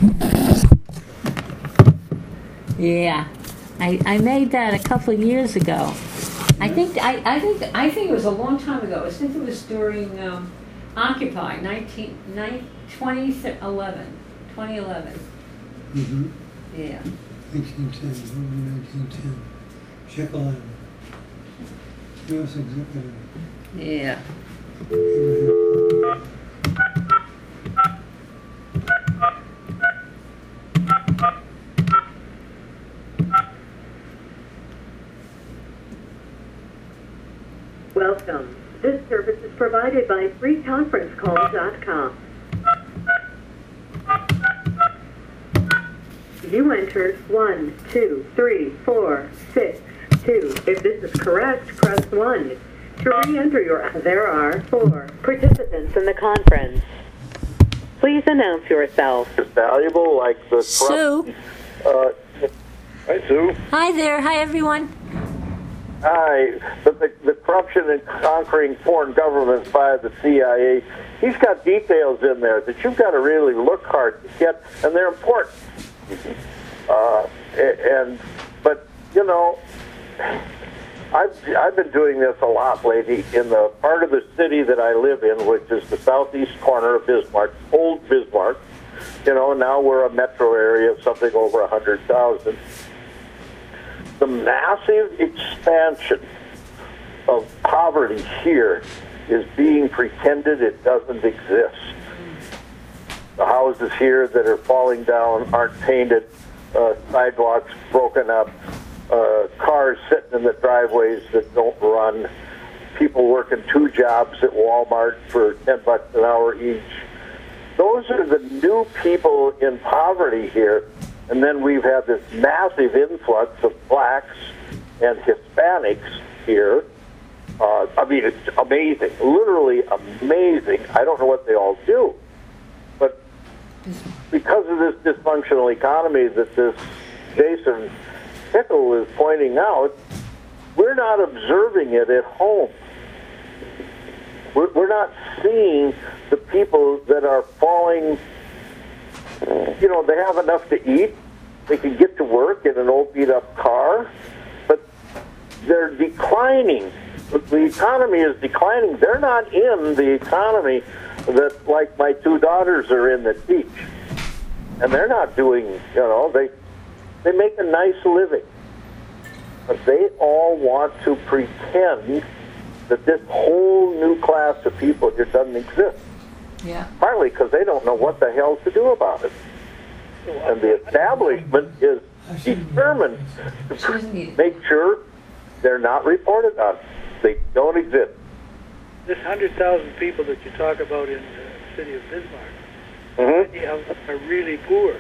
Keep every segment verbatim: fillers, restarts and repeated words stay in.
Yeah, I, I made that a couple of years ago. I think I, I think I think it was a long time ago. I think it was during um, Occupy nineteen, twenty eleven. twenty eleven. Mm-hmm. Yeah. nineteen ten. nineteen ten. Jekyll Island. U S Executive. Yeah. Welcome. This service is provided by free conference call dot com. You entered one, two, three, four, six, two. If this is correct, press one. To re-enter your... There are four participants in the conference. Please announce yourself. It's valuable, like the... Sue. Uh, hi, Sue. Hi there. Hi, everyone. Hi. But the, the corruption in conquering foreign governments by the C I A, he's got details in there that you've got to really look hard to get, and they're important. Uh, and but you know, I've I've been doing this a lot lately in the part of the city that I live in, which is the southeast corner of Bismarck, old Bismarck. You know, now we're a metro area of something over a hundred thousand. The massive expansion of poverty here is being pretended it doesn't exist. The houses here that are falling down aren't painted, uh, sidewalks broken up, uh, cars sitting in the driveways that don't run, people working two jobs at Walmart for ten bucks an hour each. Those are the new people in poverty here. And then we've had this massive influx of blacks and Hispanics here. Uh, I mean, it's amazing, literally amazing. I don't know what they all do. But because of this dysfunctional economy that this Jason Hickel is pointing out, we're not observing it at home. We're, we're not seeing the people that are falling. You know, they have enough to eat. They can get to work in an old beat-up car, but they're declining. The economy is declining. They're not in the economy that, like my two daughters are in that teach. And they're not doing, you know, they they make a nice living. But they all want to pretend that this whole new class of people here doesn't exist. Yeah. Partly because they don't know what the hell to do about it. And the establishment is determined to make sure they're not reported on. They don't exist. This one hundred thousand people that you talk about in the city of Bismarck, Mm-hmm. many of them are really poor.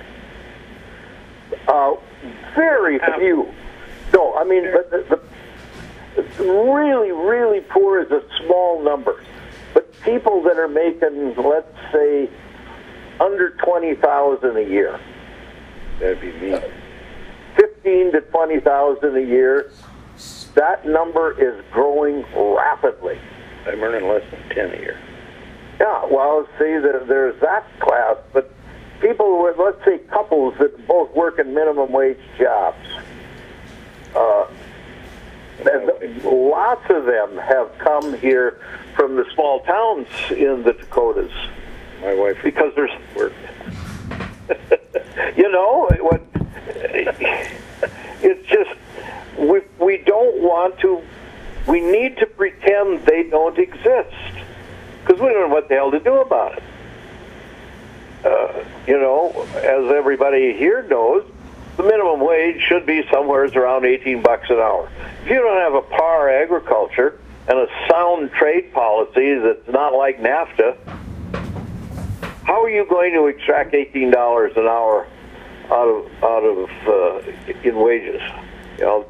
Uh, very few. No, I mean, but the, the really, really poor is a small number. But people that are making, let's say, under twenty thousand a year. That'd be me. Fifteen to twenty thousand a year. That number is growing rapidly. I'm earning less than ten a year. Yeah, well, see, there, there's that class, but people with, let's say, couples that both work in minimum wage jobs. Uh, and lots of them have come here from the small towns in the Dakotas. My wife, because there's work. You know, what? It's just we we don't want to. We need to pretend they don't exist because we don't know what the hell to do about it. Uh, you know, as everybody here knows, the minimum wage should be somewhere around eighteen bucks an hour. If you don't have a par agriculture and a sound trade policy that's not like NAFTA, how are you going to extract eighteen dollars an hour out of out of uh, in wages? You know,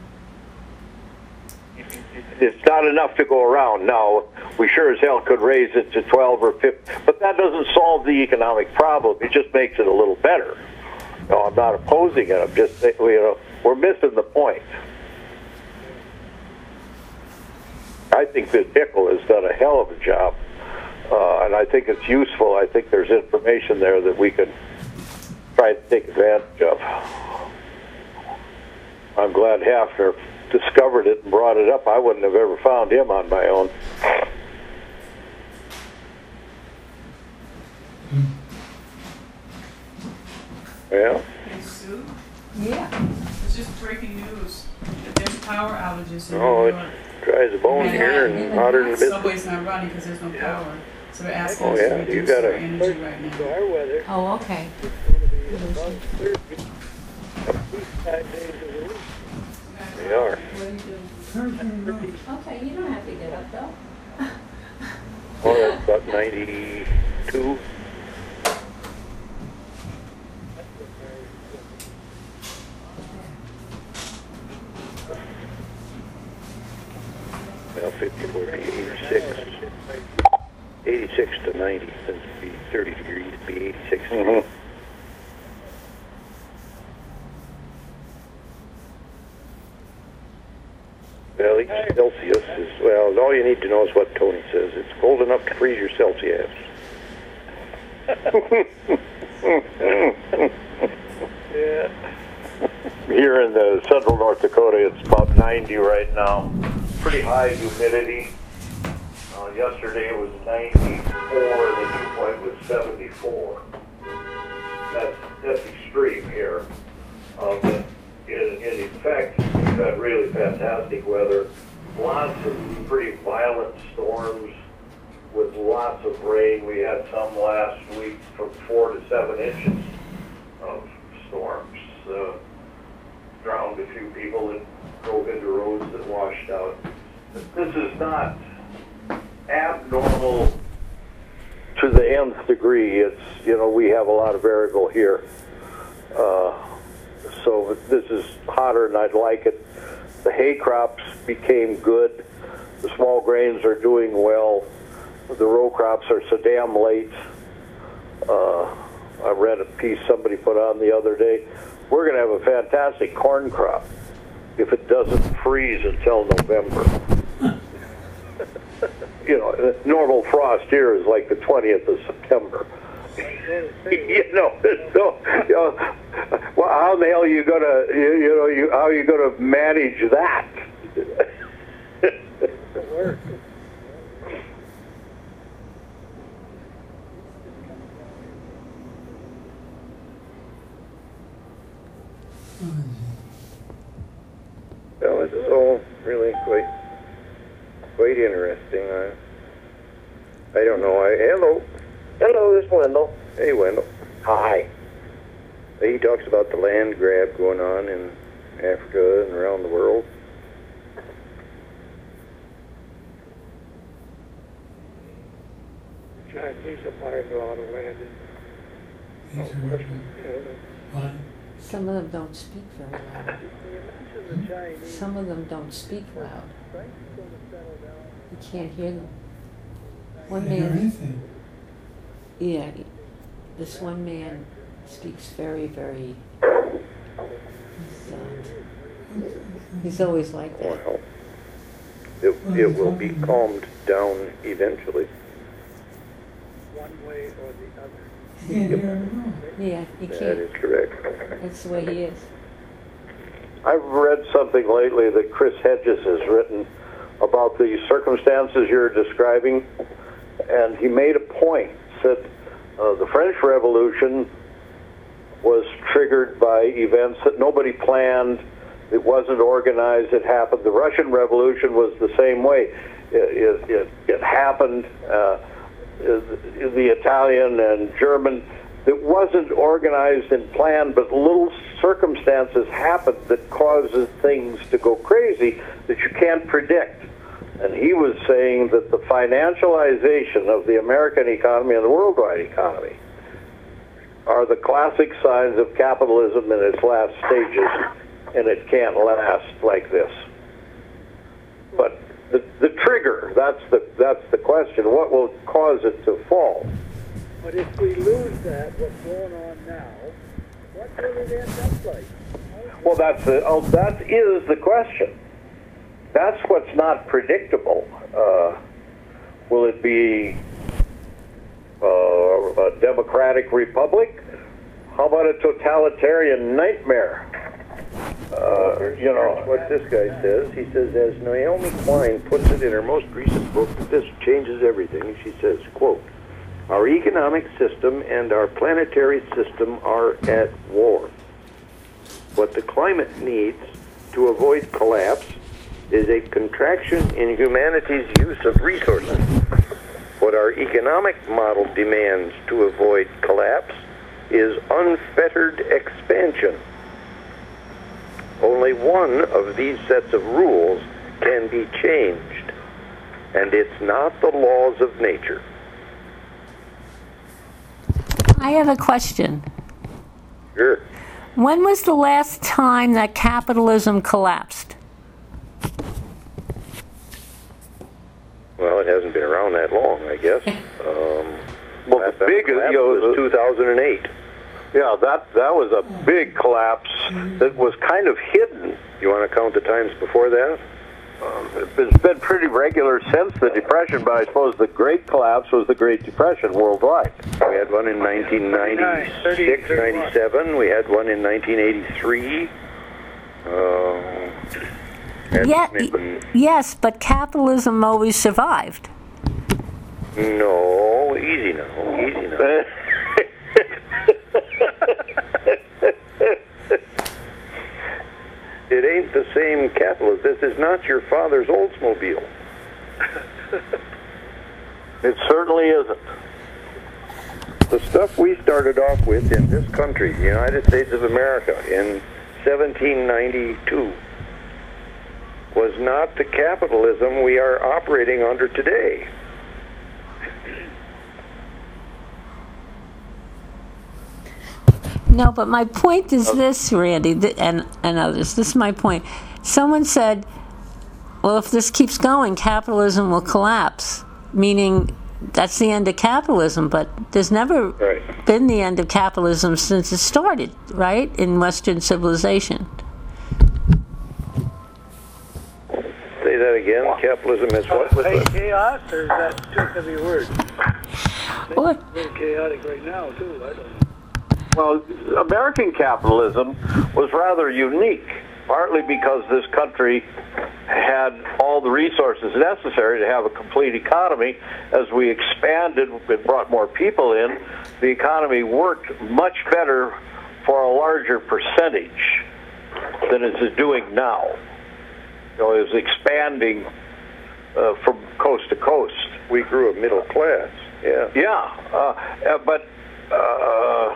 it's not enough to go around. Now, we sure as hell could raise it to twelve or fifteen, but that doesn't solve the economic problem. It just makes it a little better. No, I'm not opposing it. I'm just saying, you know, we're missing the point. I think this Hickel has done a hell of a job, uh, and I think it's useful. I think there's information there that we can trying to take advantage of. I'm glad Hafner discovered it and brought it up. I wouldn't have ever found him on my own. Yeah. Hey, Sue, Yeah. it's just breaking news that there's power outages in Oh, New it York. dries a bone And here even and hotter than the business. subway's not running because there's no power. So they're asking Oh, us yeah, to you reduce gotta- our energy right now. Our weather Oh, okay. is going to be about thirty, at least five days a week. They are. What do you do? Okay, you don't have to get up though. Oh, that's about ninety-two. Well, fifty, forty, eighty-six. eighty-six to ninety, since it'd be thirty degrees, it'd be eighty-six. Mm-hmm. Well, each Celsius is, well, all you need to know is what Tony says. It's cold enough to freeze your Celsius. Yeah. Here in the central North Dakota, it's about ninety right now. Pretty high humidity. Uh, yesterday it was ninety-four, and the dew point was seventy-four. That's, that's extreme here. Um, but in, in effect, we've had really fantastic weather. Lots of pretty violent storms with lots of rain. We had some last week from four to seven inches of storms. Uh, drowned a few people and drove into roads that washed out. This is not abnormal to the nth degree. It's, you know, we have a lot of variable here. Uh, so this is hotter than I'd like it. The hay crops became good. The small grains are doing well. The row crops are so damn late. Uh, I read a piece somebody put on the other day. We're going to have a fantastic corn crop if it doesn't freeze until November. You know, the normal frost here is like the twentieth of September. you know, so, you know, well, how the hell are you gonna, you, you know, you how are you gonna manage that? Work. Well, this is all really quite, quite interesting. I, I don't know. I, hello. Hello, this is Wendell. Hey, Wendell. Hi. He talks about the land grab going on in Africa and around the world. Chinese are buying a lot of land in These are Western working. Canada. What? Some of them don't speak very loud. Can you imagine the Chinese? Some of them don't speak loud. Frank's going to settle down. You can't hear them. One Can't hear man, anything. yeah, this one man speaks very, very. He's, uh, he's always like that. Well, it, it will be calmed down eventually. One way or the other. You can't hear him at all. Yeah, he That can't. is correct. That's the way he is. I've read something lately that Chris Hedges has written about the circumstances you're describing, and he made a point, said uh, the French Revolution was triggered by events that nobody planned, it wasn't organized, it happened. The Russian Revolution was the same way. It, it, it, it happened, uh, the Italian and German, it wasn't organized and planned, but little circumstances happened that causes things to go crazy that you can't predict. And he was saying that the financialization of the American economy and the worldwide economy are the classic signs of capitalism in its last stages, and it can't last like this. But the, the trigger, that's the, that's the question. What will cause it to fall? But if we lose that, what's going on now, what will it end up like? Well, that's the, oh, that is the question. That's what's not predictable. Uh, will it be uh, a democratic republic? How about a totalitarian nightmare? Uh, you know, what this guy says. He says, as Naomi Klein puts it in her most recent book, that this changes everything. She says, quote, our economic system and our planetary system are at war. What the climate needs to avoid collapse is a contraction in humanity's use of resources. What our economic model demands to avoid collapse is unfettered expansion. Only one of these sets of rules can be changed, and it's not the laws of nature. I have a question. Sure. When was the last time that capitalism collapsed? Well, it hasn't been around that long, I guess. Um, well, last the time big, it collapsed you know, was two thousand eight. Yeah, that that was a big collapse that was kind of hidden. You want to count the times before that? Um, it's been pretty regular since the Depression, but I suppose the great collapse was the Great Depression worldwide. We had one in nineteen ninety-six, ninety-seven. We had one in nineteen eighty-three. Uh, Yeah, yes, but capitalism always survived. No, easy now, easy now. It ain't the same capitalism. This is not your father's Oldsmobile. It certainly isn't. The stuff we started off with in this country, the United States of America, in seventeen ninety-two, was not the capitalism we are operating under today. No, but my point is this, Randy, th- and, and others. This is my point. Someone said, well, if this keeps going, capitalism will collapse, meaning that's the end of capitalism. But there's never Right. been the end of capitalism since it started, right, in Western civilization. Say that again. Capitalism is what? With Hey, the- chaos, or is that too heavy a word? Well, It's a little chaotic right now, too. I don't know. Well, American capitalism was rather unique, partly because this country had all the resources necessary to have a complete economy. As we expanded and brought more people in, the economy worked much better for a larger percentage than it is doing now. You know, it was expanding uh, from coast to coast. we grew a middle class. Yeah. Yeah, uh, uh, but uh,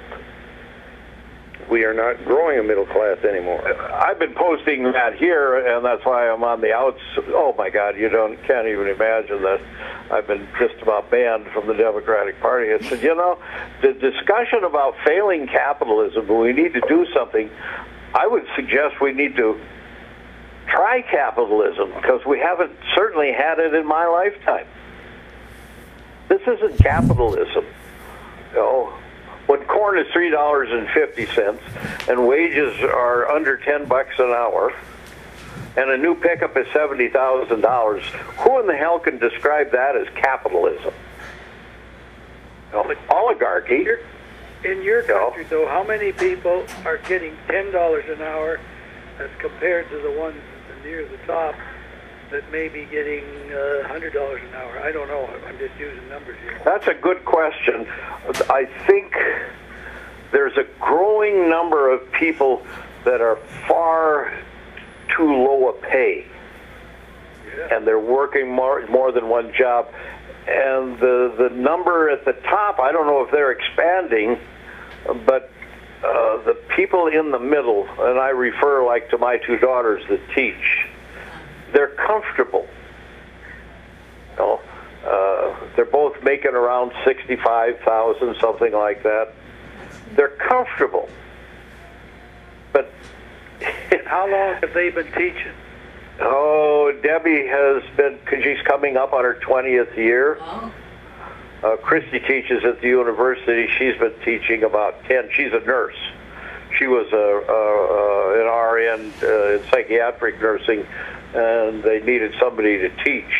We are not growing a middle class anymore. I've been posting that here, and that's why I'm on the outs. Oh my God, you don't can't even imagine that. I've been just about banned from the Democratic Party. I said, you know, the discussion about failing capitalism, we need to do something. I would suggest we need to try capitalism because we haven't certainly had it in my lifetime. This isn't capitalism, you know. When corn is three dollars and fifty cents and wages are under ten bucks an hour, and a new pickup is seventy thousand dollars, who in the hell can describe that as capitalism? You know, oligarchy. In your country, though, how many people are getting ten dollars an hour as compared to the ones near the top that may be getting uh, one hundred dollars an hour? I don't know. I'm just using numbers here. That's a good question. I think there's a growing number of people that are far too low a pay, Yeah. and they're working more more than one job. And the the number at the top, I don't know if they're expanding, but uh, the people in the middle, and I refer like to my two daughters that teach, they're comfortable. You know, uh, they're both making around sixty-five thousand, something like that. They're comfortable, but How long have they been teaching? oh, Debbie has been. She's coming up on her twentieth year. Uh, Christy teaches at the university. She's been teaching about ten. She's a nurse. She was a, a, a an R N uh, in psychiatric nursing, and they needed somebody to teach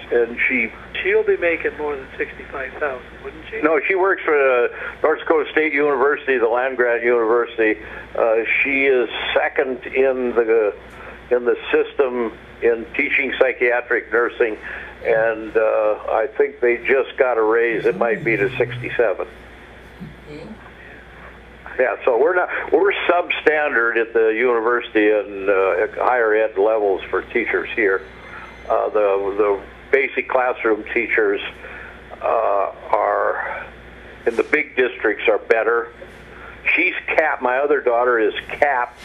and she She'll be making more than sixty-five thousand, wouldn't she? no, she works for the North Dakota State University, the land grant university. Uh, she is second in the in the system in teaching psychiatric nursing, and uh, I think they just got a raise. It might be to sixty-seven. Yeah, so we're not we're substandard at the university and uh, at higher ed levels for teachers here. Uh, the the basic classroom teachers uh, are in the big districts are better. She's capped. My other daughter is capped.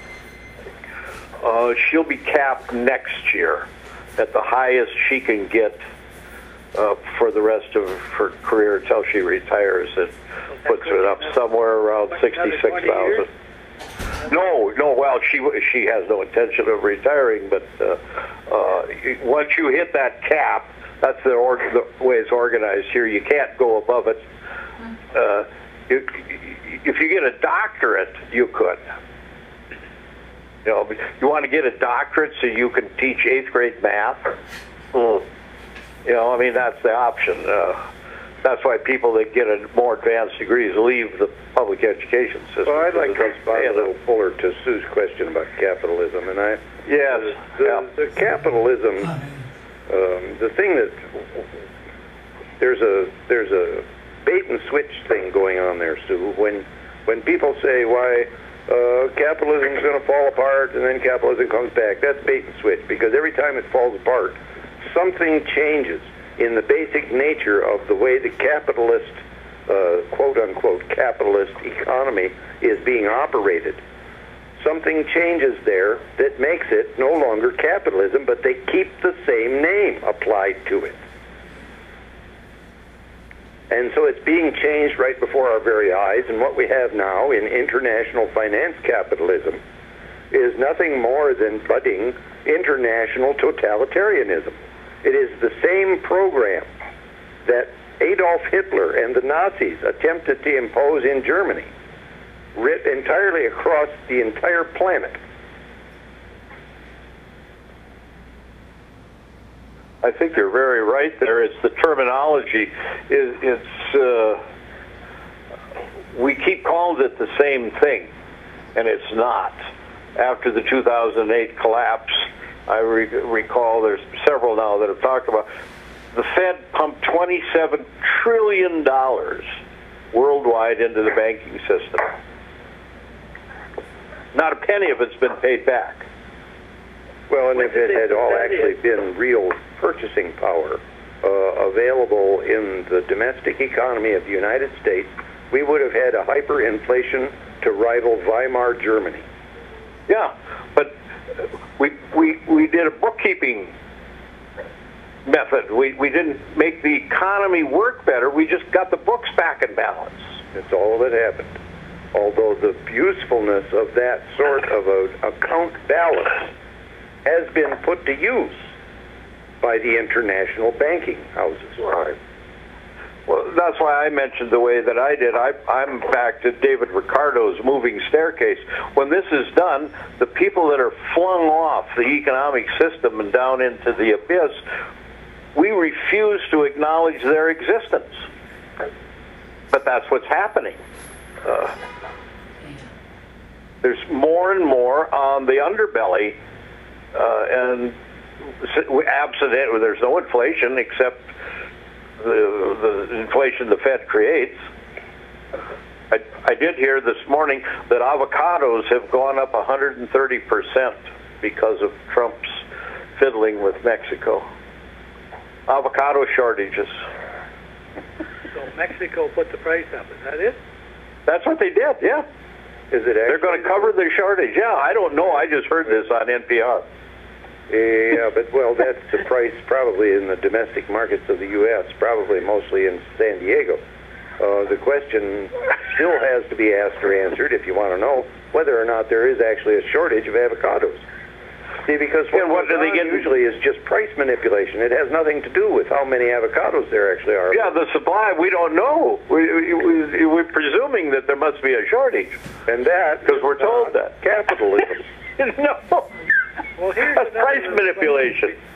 Uh, she'll be capped next year at the highest she can get uh, for the rest of her career until she retires. It puts it up somewhere around sixty-six thousand. No, no. Well, she she has no intention of retiring, but uh, uh, once you hit that cap, that's the, or, the way it's organized here. You can't go above it. Uh, you, if you get a doctorate, you could. You know, you want to get a doctorate so you can teach eighth grade math. Mm. You know, I mean that's the option. Uh, That's why people that get a more advanced degrees leave the public education system. Well, I'd like to respond a little fuller to Sue's question about capitalism, and I yes, the, yeah. the capitalism, um, the thing that there's a there's a bait and switch thing going on there, Sue. When when people say why uh, capitalism is going to fall apart and then capitalism comes back, that's bait and switch, because every time it falls apart, something changes in the basic nature of the way the capitalist, uh, quote-unquote, capitalist economy is being operated. Something changes there that makes it no longer capitalism, but they keep the same name applied to it. And so it's being changed right before our very eyes, and what we have now in international finance capitalism is nothing more than budding international totalitarianism. It is the same program that Adolf Hitler and the Nazis attempted to impose in Germany, writ entirely across the entire planet. I think you're very right there. It's the terminology. It, it's uh, we keep calling it the same thing, and it's not. After the two thousand eight collapse, I re- recall there's several now that have talked about the Fed pumped twenty-seven trillion dollars worldwide into the banking system. Not a penny of it's been paid back. Well, and if it had all actually been real purchasing power uh, available in the domestic economy of the United States, we would have had a hyperinflation to rival Weimar Germany. Yeah, but we we we did a bookkeeping method. We we didn't make the economy work better. We just got the books back in balance. That's all that happened. Although the usefulness of that sort of an account balance has been put to use by the international banking houses. Right. Well, that's why I mentioned the way that I did. I, I'm back to David Ricardo's moving staircase. When this is done, the people that are flung off the economic system and down into the abyss, we refuse to acknowledge their existence. But that's what's happening. Uh, there's more and more on the underbelly, uh, and absent it, there's no inflation except the, the inflation the Fed creates. I, I did hear this morning that avocados have gone up one hundred thirty percent because of Trump's fiddling with Mexico. Avocado shortages. So Mexico put the price up, is that it? That's what they did, yeah. Is it They're going to cover their shortage. Yeah, I don't know. I just heard this on N P R. Yeah, but, well, that's the price probably in the domestic markets of the U S, probably mostly in San Diego. Uh, the question still has to be asked or answered, if you want to know, whether or not there is actually a shortage of avocados. See, because what, and what do they get? usually is just price manipulation. It has nothing to do with how many avocados there actually are. Yeah, the supply, we don't know. We, we, we're presuming that there must be a shortage. And that, because we're told that. Capitalism. No. Well, here's That's price manipulation.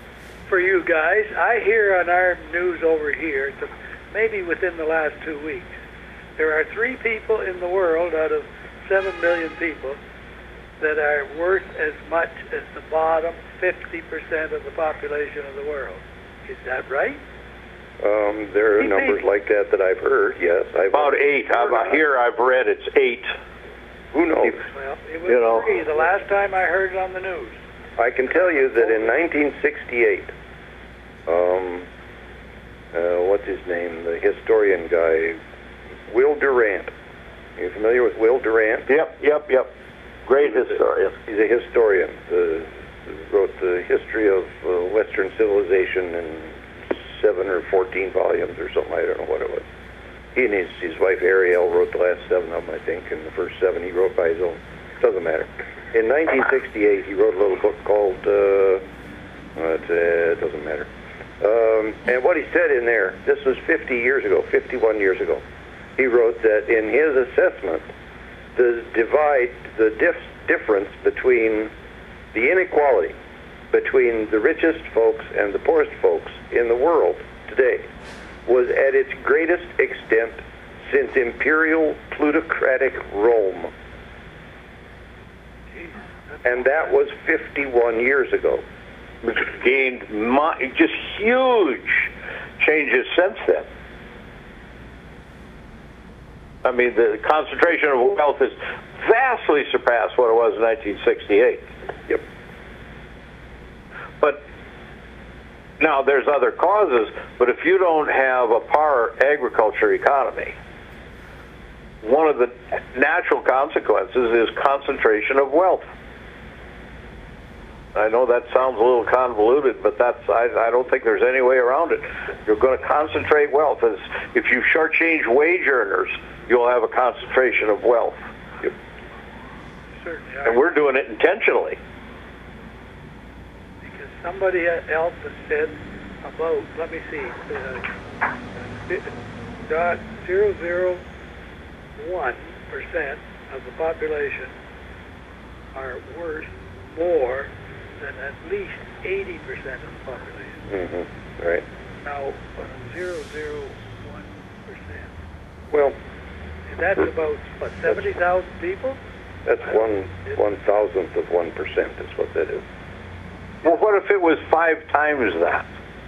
for you guys. I hear on our news over here, it's maybe within the last two weeks, there are three people in the world out of seven million people that are worth as much as the bottom fifty percent of the population of the world. Is that right? Um, there are numbers like that that I've heard, yes. I've About eight. I'm, here I've read it's eight. Who knows? Well, it was You know. three the last time I heard it on the news. I can tell you that in nineteen sixty-eight, um, uh, what's his name? The historian guy, Will Durant. Are you familiar with Will Durant? Yep, yep, yep. Great historian. He's a historian. Uh, wrote the history of uh, Western civilization in seven or fourteen volumes or something. I don't know what it was. He and his, his wife Ariel wrote the last seven of them, I think, and the first seven he wrote by his own. Doesn't matter. In nineteen sixty-eight, he wrote a little book called, uh, it, uh, it doesn't matter. Um, and what he said in there, this was fifty years ago, fifty-one years ago, he wrote that in his assessment, the divide, the dif- difference between the inequality between the richest folks and the poorest folks in the world today was at its greatest extent since imperial plutocratic Rome. And that was fifty-one years ago. It's gained mo- just huge changes since then. I mean, the concentration of wealth has vastly surpassed what it was in nineteen sixty-eight. Yep. But now there's other causes, but if you don't have a power agriculture economy, one of the natural consequences is concentration of wealth. I know that sounds a little convoluted, but that's I, I don't think there's any way around it. You're going to concentrate wealth. As if you shortchange wage earners, you'll have a concentration of wealth. Yep. Certainly. And we're doing it intentionally. Because somebody else has said about, let me see, uh, dot zero zero one percent of the population are worth more than at least eighty percent of the population. Mm-hmm. Right. Now, zero zero one percent. Well, That's about, what, seventy thousand people? that's one one thousandth of one percent is what that is. Well, what if it was five times that?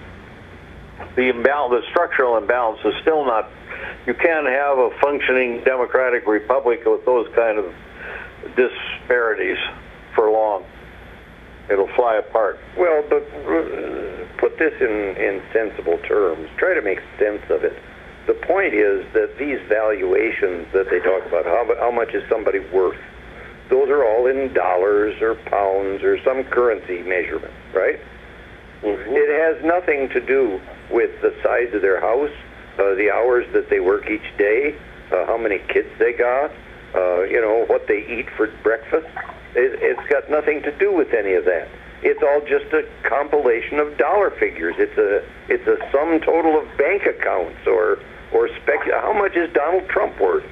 The imbalance, the structural imbalance is still not. You can't have a functioning democratic republic with those kind of disparities for long. It'll fly apart. Well, but uh, put this in, in sensible terms. Try to make sense of it. The point is that these valuations that they talk about, how, how much is somebody worth, those are all in dollars or pounds or some currency measurement, right? Mm-hmm. It has nothing to do with the size of their house, uh, the hours that they work each day, uh, how many kids they got, uh, you know, what they eat for breakfast. It, it's got nothing to do with any of that. It's all just a compilation of dollar figures. It's a it's a sum total of bank accounts or or spec. How much is Donald Trump worth?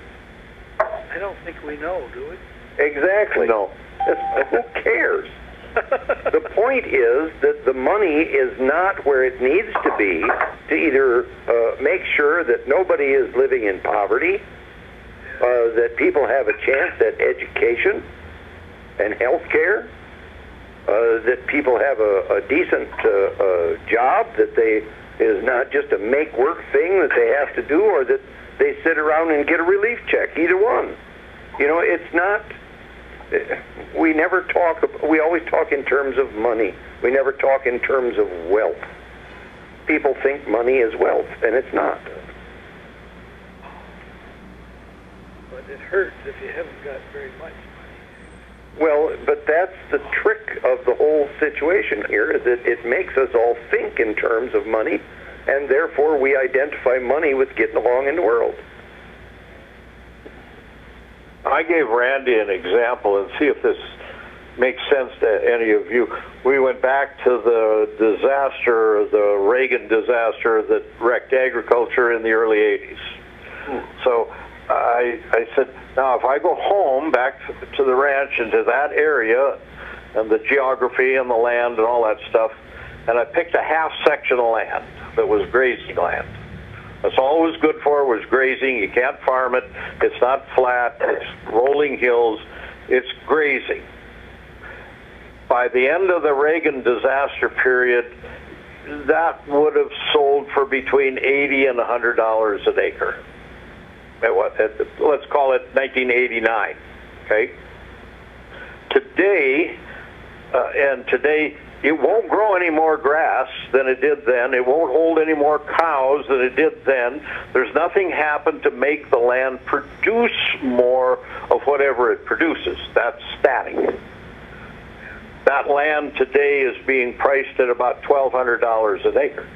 I don't think we know, do we? Exactly. No. That's, who cares? The point is that the money is not where it needs to be to either uh, make sure that nobody is living in poverty, uh, that people have a chance at education and health care, uh, that people have a, a decent uh, uh, job, that they is not just a make-work thing that they have to do, or that they sit around and get a relief check, either one. You know, it's not, we never talk, we always talk in terms of money. We never talk in terms of wealth. People think money is wealth, and it's not. But it hurts if you haven't got very much. Well, but that's the trick of the whole situation here, is that it makes us all think in terms of money, and therefore we identify money with getting along in the world. I gave Randy an example, and see if this makes sense to any of you. We went back to the disaster, the Reagan disaster that wrecked agriculture in the early eighties. Hmm. So I, I said, now if I go home back to the ranch and to that area and the geography and the land and all that stuff, and I picked a half section of land that was grazing land. That's all it was good for, was grazing. You can't farm it. It's not flat. It's rolling hills. It's grazing. By the end of the Reagan disaster period, that would have sold for between eighty and one hundred dollars an acre. At what, at, let's call it nineteen eighty-nine, okay? Today, uh, and today, it won't grow any more grass than it did then. It won't hold any more cows than it did then. There's nothing happened to make the land produce more of whatever it produces. That's static. That land today is being priced at about twelve hundred dollars an acre.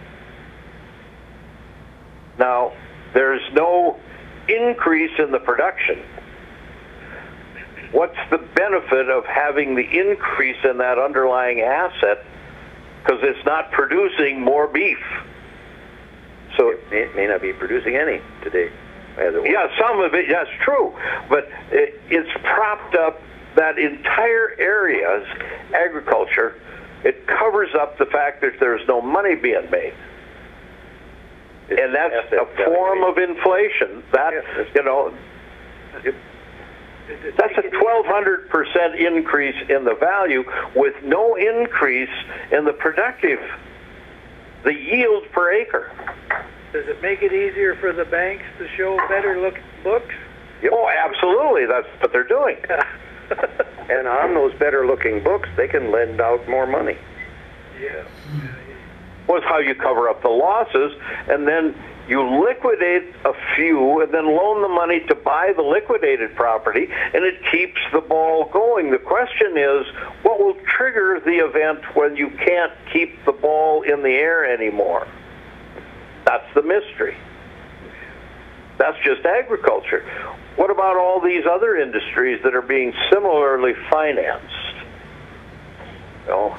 Now, there's no increase in the production. What's the benefit of having the increase in that underlying asset? Because it's not producing more beef. So it may, it may not be producing any today. As it was. Yeah, some of it, that's true. But it, it's propped up that entire area's agriculture. It covers up the fact that there's no money being made. It's and that's a form of inflation. That, yeah, you know, it, that's a twelve hundred percent increase in the value with no increase in the productive, the yield per acre. Does it make it easier for the banks to show better look books? Oh, absolutely. That's what they're doing. And on those better looking books, they can lend out more money. Yeah. Was how you cover up the losses, and then you liquidate a few and then loan the money to buy the liquidated property, and it keeps the ball going. The question is, what will trigger the event when you can't keep the ball in the air anymore? That's the mystery. That's just agriculture. What about all these other industries that are being similarly financed? Oh.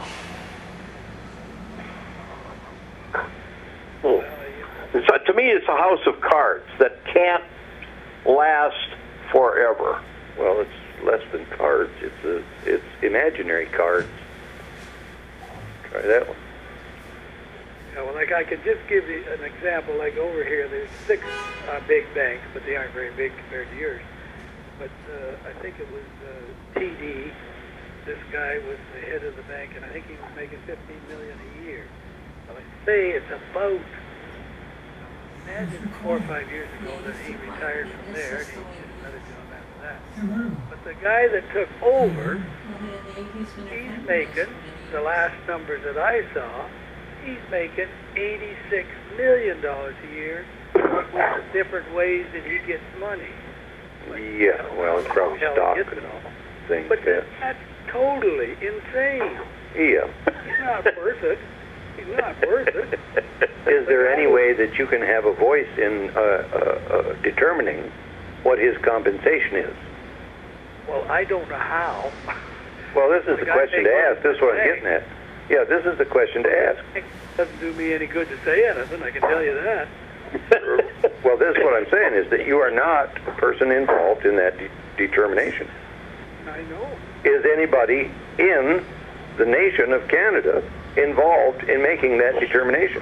Hmm. So, to me, it's a house of cards that can't last forever. Well, it's less than cards. It's a, it's imaginary cards. Try that one. Yeah, well, like I could just give you an example. Like over here, there's six uh, big banks, but they aren't very big compared to yours. But uh, I think it was uh, T D. This guy was the head of the bank, and I think he was making fifteen million dollars a year. Well, I say it's about. Imagine four or five years ago that he retired from there and he did another job after that. But the guy that took over, he's making, the last numbers that I saw, he's making eighty-six million dollars a year with the different ways that he gets money. Like, yeah, well, it's probably stock and all things. But yeah. that's totally insane. Yeah. He's not worth it. He's not worth it. Is there any way that you can have a voice in uh, uh, uh, determining what his compensation is? Well, I don't know how. Well, this is The the guy question to make ask. This is what I'm getting at. Yeah, this is the question to ask. It doesn't do me any good to say anything, I can tell you that. Well, this is what I'm saying, is that you are not a person involved in that de- determination. I know. Is anybody in the nation of Canada involved in making that determination?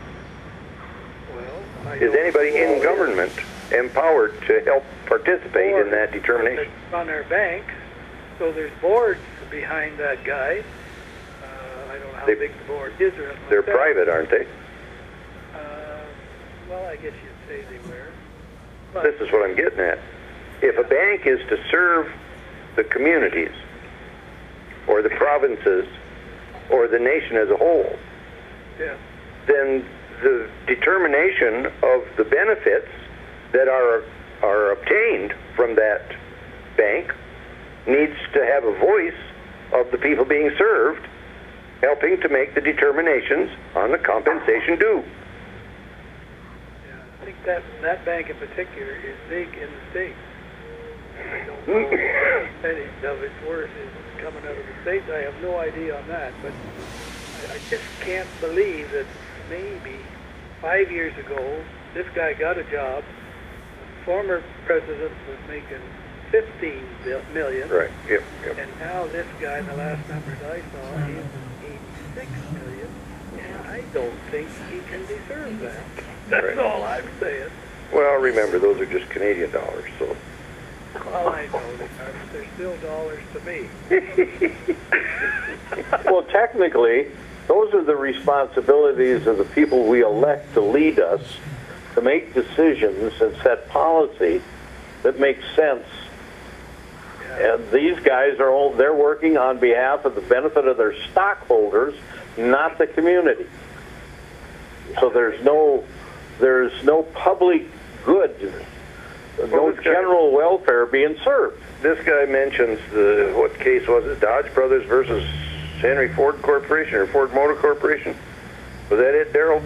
Well, I Is don't anybody know. in government empowered to help participate in that determination? It's on our banks, so there's boards behind that guy. Uh, I don't know how They- big the board is or anything They're like that. private, aren't they? Uh, well, I guess you'd say they were. But This is what I'm getting at. If a bank is to serve the communities, or the provinces, or the nation as a whole, yeah, then the determination of the benefits that are are obtained from that bank needs to have a voice of the people being served, helping to make the determinations on the compensation due. yeah. I think that that bank in particular is big in the States. I don't know what percentage of its worth is coming out of the States. I have no idea on that, but I, I just can't believe that maybe five years ago this guy got a job. The former president was making fifteen million, Right. Yep. Yep. and now this guy, the last numbers I saw, is eighty-six. six million, and I don't think he can deserve that. That's all I'm saying. Well, remember, those are just Canadian dollars, so. Well, I know they are, but they're still dollars to me. Well, technically, those are the responsibilities of the people we elect to lead us, to make decisions and set policy that makes sense. And these guys are all, they're working on behalf of the benefit of their stockholders, not the community. So there's no, there's no public good, no Well, general welfare being served. This guy mentions the, what case was it? Dodge Brothers versus Henry Ford Corporation or Ford Motor Corporation? Was that it, Daryl?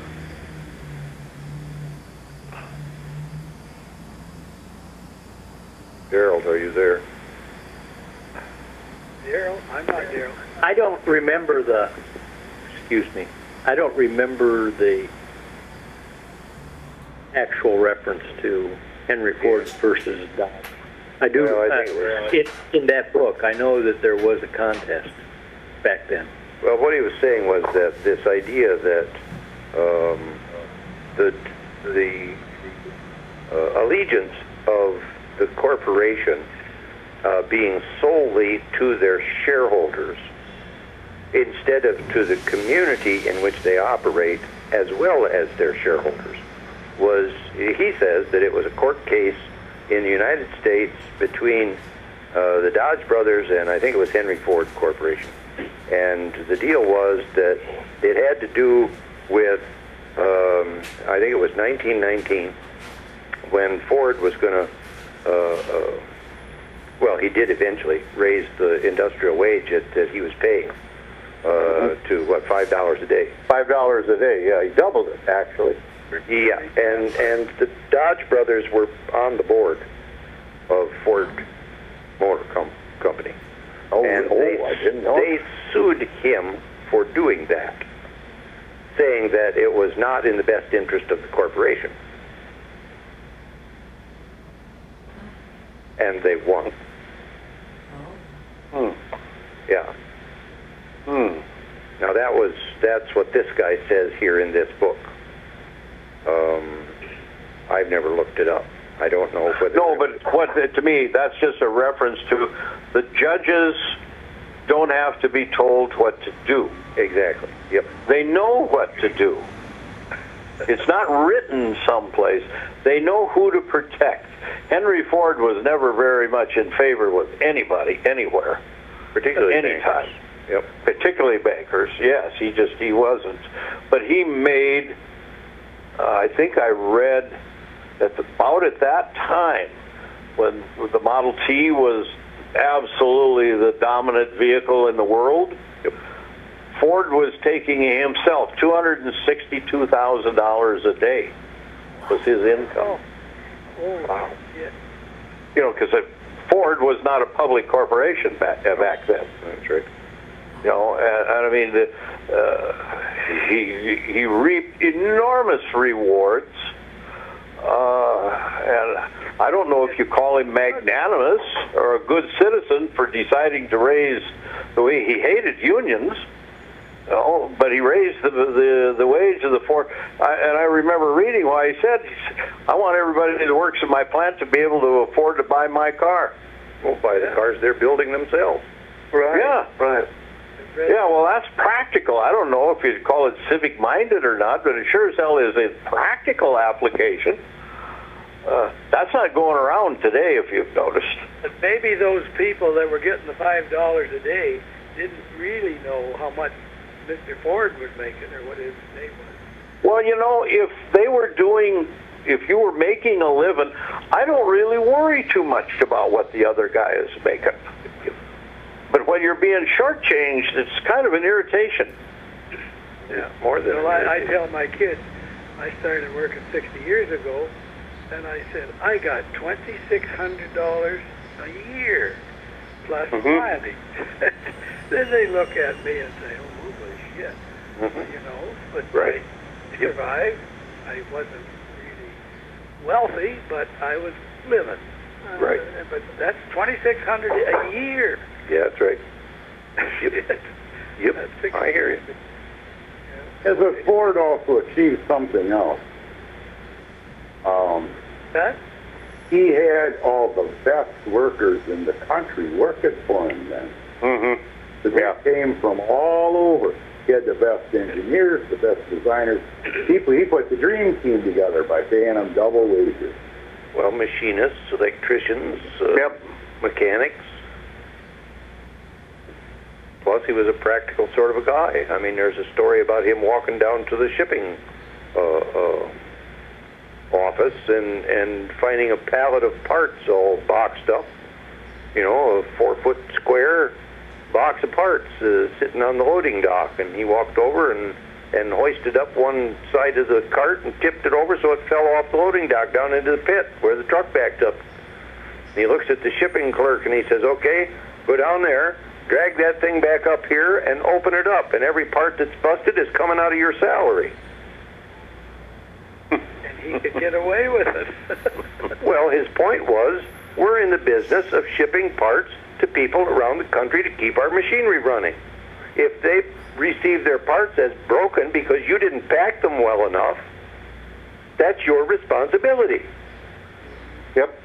Daryl, are you there? Daryl, I'm not Daryl. I don't remember the, excuse me, I don't remember the actual reference to Henry Ford versus Dodge. I do, Well, I uh, think it was- it, in that book, I know that there was a contest back then. Well, what he was saying was that this idea that um, the the uh, allegiance of the corporation uh, being solely to their shareholders instead of to the community in which they operate as well as their shareholders was, he says, that it was a court case in the United States between uh, the Dodge Brothers and I think it was Henry Ford Corporation. And the deal was that it had to do with, um, I think it was nineteen nineteen, when Ford was going to, uh, uh, well, he did eventually raise the industrial wage that, that he was paying uh, to, what, five dollars a day. Five dollars a day, yeah, he doubled it, actually. Yeah, and, and the Dodge Brothers were on the board of Ford Motor Com- Company. Oh, and oh, they, I didn't know. they sued him for doing that, saying that it was not in the best interest of the corporation. And they won. Hmm. Yeah. Hmm. Now that was, that's what this guy says here in this book. Um, I've never looked it up. I don't know whether... No, but what, to me, that's just a reference to the judges don't have to be told what to do. Exactly. Yep. They know what to do. It's not written someplace. They know who to protect. Henry Ford was never very much in favor with anybody, anywhere. Particularly anytime. bankers. Yep. Particularly bankers, yes. He just, he wasn't. But he made, uh, I think I read that about at that time, when the Model T was absolutely the dominant vehicle in the world, Ford was taking himself two hundred sixty-two thousand dollars a day was his income. Oh, Wow. yeah. You know, because Ford was not a public corporation back, uh, back then. That's right. You know, and, and I mean, the, uh, he he reaped enormous rewards, uh, and I don't know if you call him magnanimous or a good citizen for deciding to raise the way he hated unions. Oh, but he raised the the, the wage of the Ford, I, and I remember reading why he said, "I want everybody that works in my plant to be able to afford to buy my car." Well, buy the cars they're building themselves. Right. Yeah. Right. Yeah. Well, that's practical. I don't know if you'd call it civic-minded or not, but it sure as hell is a practical application. Uh, that's not going around today, if you've noticed. But maybe those people that were getting the five dollars a day didn't really know how much Mister Ford was making, or what his name was. Well, you know, if they were doing, if you were making a living, I don't really worry too much about what the other guy is making. But when you're being shortchanged, it's kind of an irritation. Yeah, more than. Well, I, I tell my kids, I started working sixty years ago, and I said, I got twenty-six hundred dollars a year, plus Mhm. mileage. Then they look at me and say, oh, holy shit, Mhm. you know, but Right. I survived. I wasn't really wealthy, but I was living. Uh, Right. But that's twenty-six hundred dollars a year. Yeah, that's right. Shit. Yep, That's six- I hear you. As a Ford also achieved something else. Um, That? he had all the best workers in the country working for him then. Mm-hmm. Because Yeah. they came from all over. He had the best engineers, the best designers. People, he put the dream team together by paying them double wages. Well, machinists, electricians, uh, Yep. mechanics. Plus, he was a practical sort of a guy. I mean, there's a story about him walking down to the shipping uh, uh, office and, and finding a pallet of parts all boxed up. You know, a four-foot square box of parts uh, sitting on the loading dock. And he walked over and, and hoisted up one side of the cart and tipped it over so it fell off the loading dock down into the pit where the truck backed up. And he looks at the shipping clerk and he says, okay, go down there, drag that thing back up here and open it up. And every part that's busted is coming out of your salary. And he could get away with it. Well, his point was, we're in the business of shipping parts to people around the country to keep our machinery running. If they receive their parts as broken because you didn't pack them well enough, that's your responsibility. Yep.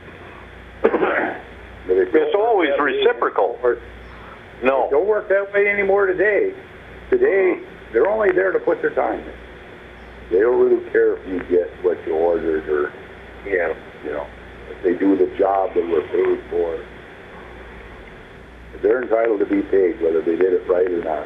It's always reciprocal. No. Don't work that way anymore today. Today, they're only there to put their time in. They don't really care if you get what you ordered or, Yeah. you know, if they do the job they were paid for. They're entitled to be paid whether they did it right or not.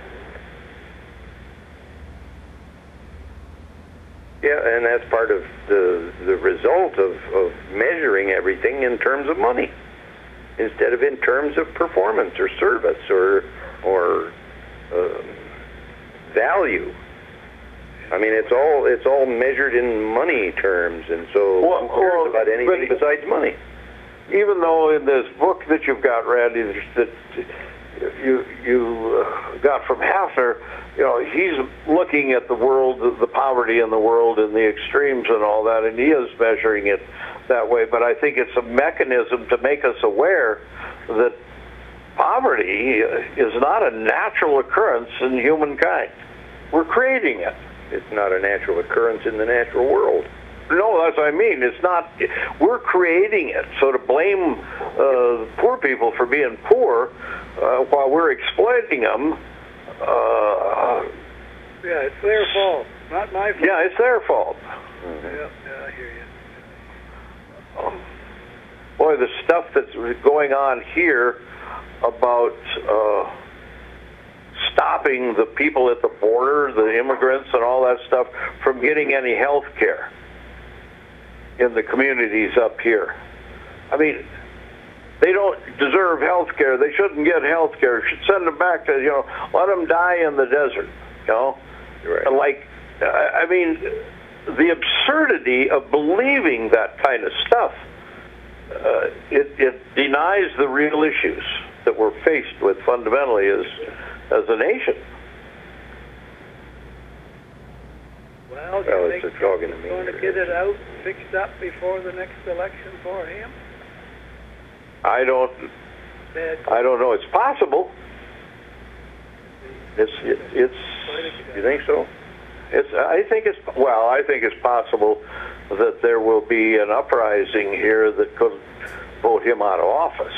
Yeah, and that's part of the the result of, of measuring everything in terms of money instead of in terms of performance or service or or um, value. I mean, it's all it's all measured in money terms, and so Well, who cares well, about anything but- besides money? Even though in this book that you've got, Randy, that you you uh, got from Hafner, you know, he's looking at the world, the poverty in the world, and the extremes and all that, and he is measuring it that way. But I think it's a mechanism to make us aware that poverty is not a natural occurrence in humankind. We're creating it. It's not a natural occurrence in the natural world. No, that's what I mean. It's not. We're creating it. So to blame uh, poor people for being poor uh, while we're exploiting them, uh, Yeah, it's their fault, not my fault. yeah, it's their fault. Yeah, yeah, I hear you. Um, boy, the stuff that's going on here about uh, stopping the people at the border, the immigrants and all that stuff, from getting any health care in the communities up here. I mean, they don't deserve health care. They shouldn't get health care. Should send them back to, you know, let them die in the desert, you know? Right. And like, I mean, the absurdity of believing that kind of stuff, uh, it, it denies the real issues that we're faced with fundamentally as, as a nation. Well, do Well, you it's think a dog in the he's going to manger. get it out, fixed up before the next election for him? I don't, Bad. I don't know. It's possible. It's, it, it's, You think so? it's, I think it's, well, I think it's possible that there will be an uprising here that could vote him out of office.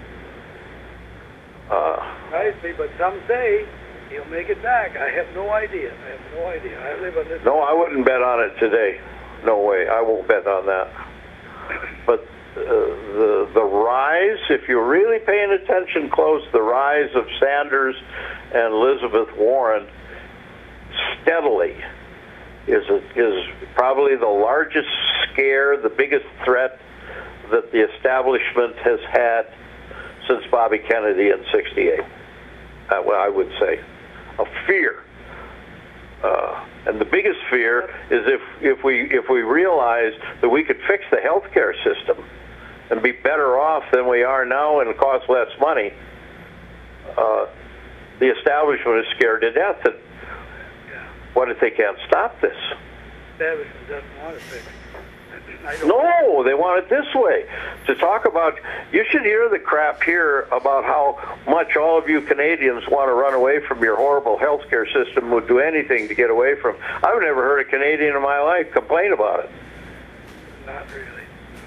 Uh, Precisely, but some say he'll make it back. I have no idea. I have no idea. I live on this. no, I wouldn't bet on it today. No way. I won't bet on that. But uh, the the rise, if you're really paying attention close, the rise of Sanders and Elizabeth Warren steadily is a, is probably the largest scare, the biggest threat that the establishment has had since Bobby Kennedy in sixty-eight. Uh, well, I would say a fear. Uh, and the biggest fear is if, if we if we realize that we could fix the healthcare system and be better off than we are now and cost less money. Uh, the establishment is scared to death that what if they can't stop this? Establishment doesn't want to fix it. I don't No, they want it this way. To talk about, you should hear the crap here about how much all of you Canadians want to run away from your horrible healthcare system, would do anything to get away from. I've never heard a Canadian in my life complain about it. Not really.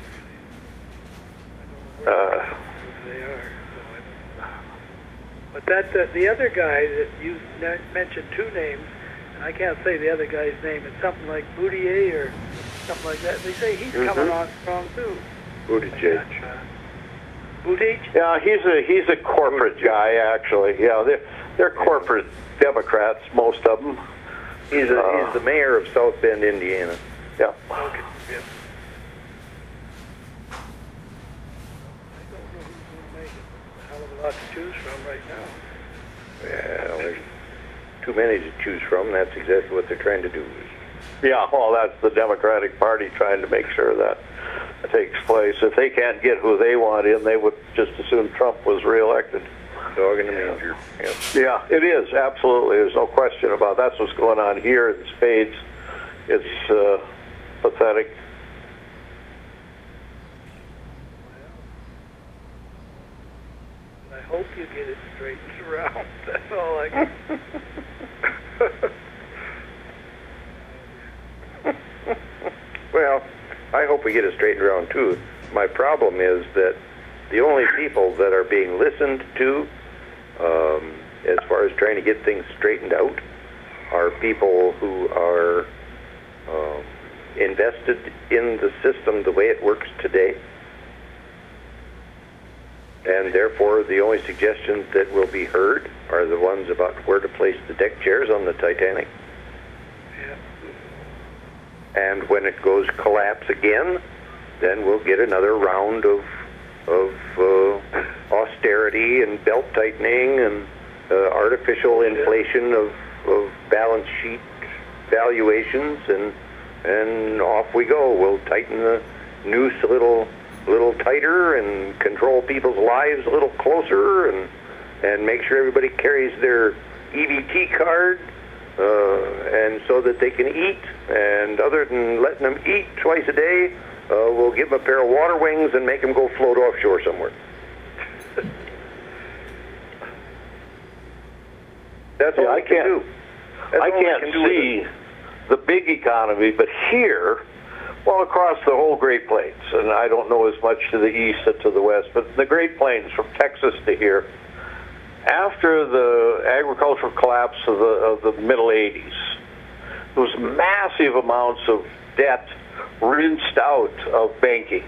Uh, They are. So I- But that uh, the other guy that you n- mentioned two names, and I can't say the other guy's name. It's something like Boudier or something like that. They say he's Mhm. coming on strong too. Buttigieg. Uh, Buttigieg? yeah, he's a he's a corporate guy, actually. Yeah, they're they're corporate Democrats, most of them. He's a, Uh, he's the mayor of South Bend, Indiana. Yeah. Okay. Yeah. I don't know who's going to make it. A hell of a lot to choose from right now. Well, there's too many to choose from. That's exactly what they're trying to do. Yeah, well, that's the Democratic Party trying to make sure that takes place. If they can't get who they want in, they would just as soon Trump was reelected. Dog in the manger. Yep. Yeah, it is, absolutely. There's no question about that. That's what's going on here in spades. It's uh, pathetic. I hope you get it straightened around. That's all I can. Well, I hope we get it straightened around too. My problem is that the only people that are being listened to, um, as far as trying to get things straightened out, are people who are um, invested in the system the way it works today. And therefore, the only suggestions that will be heard are the ones about where to place the deck chairs on the Titanic. Yeah. And when it goes collapse again, then we'll get another round of of uh, austerity and belt tightening and uh, artificial inflation of, of balance sheet valuations, and and off we go. We'll tighten the noose a little little tighter and control people's lives a little closer, and and make sure everybody carries their E B T card, uh, and so that they can eat. And other than letting them eat twice a day, uh, we'll give them a pair of water wings and make them go float offshore somewhere. That's all Yeah, we I can can't- do. That's I all we can't can do with see it. the big economy, but here, well, across the whole Great Plains, and I don't know as much to the east and to the west, but the Great Plains from Texas to here, after the agricultural collapse of the, of the middle eighties, there was massive amounts of debt rinsed out of banking.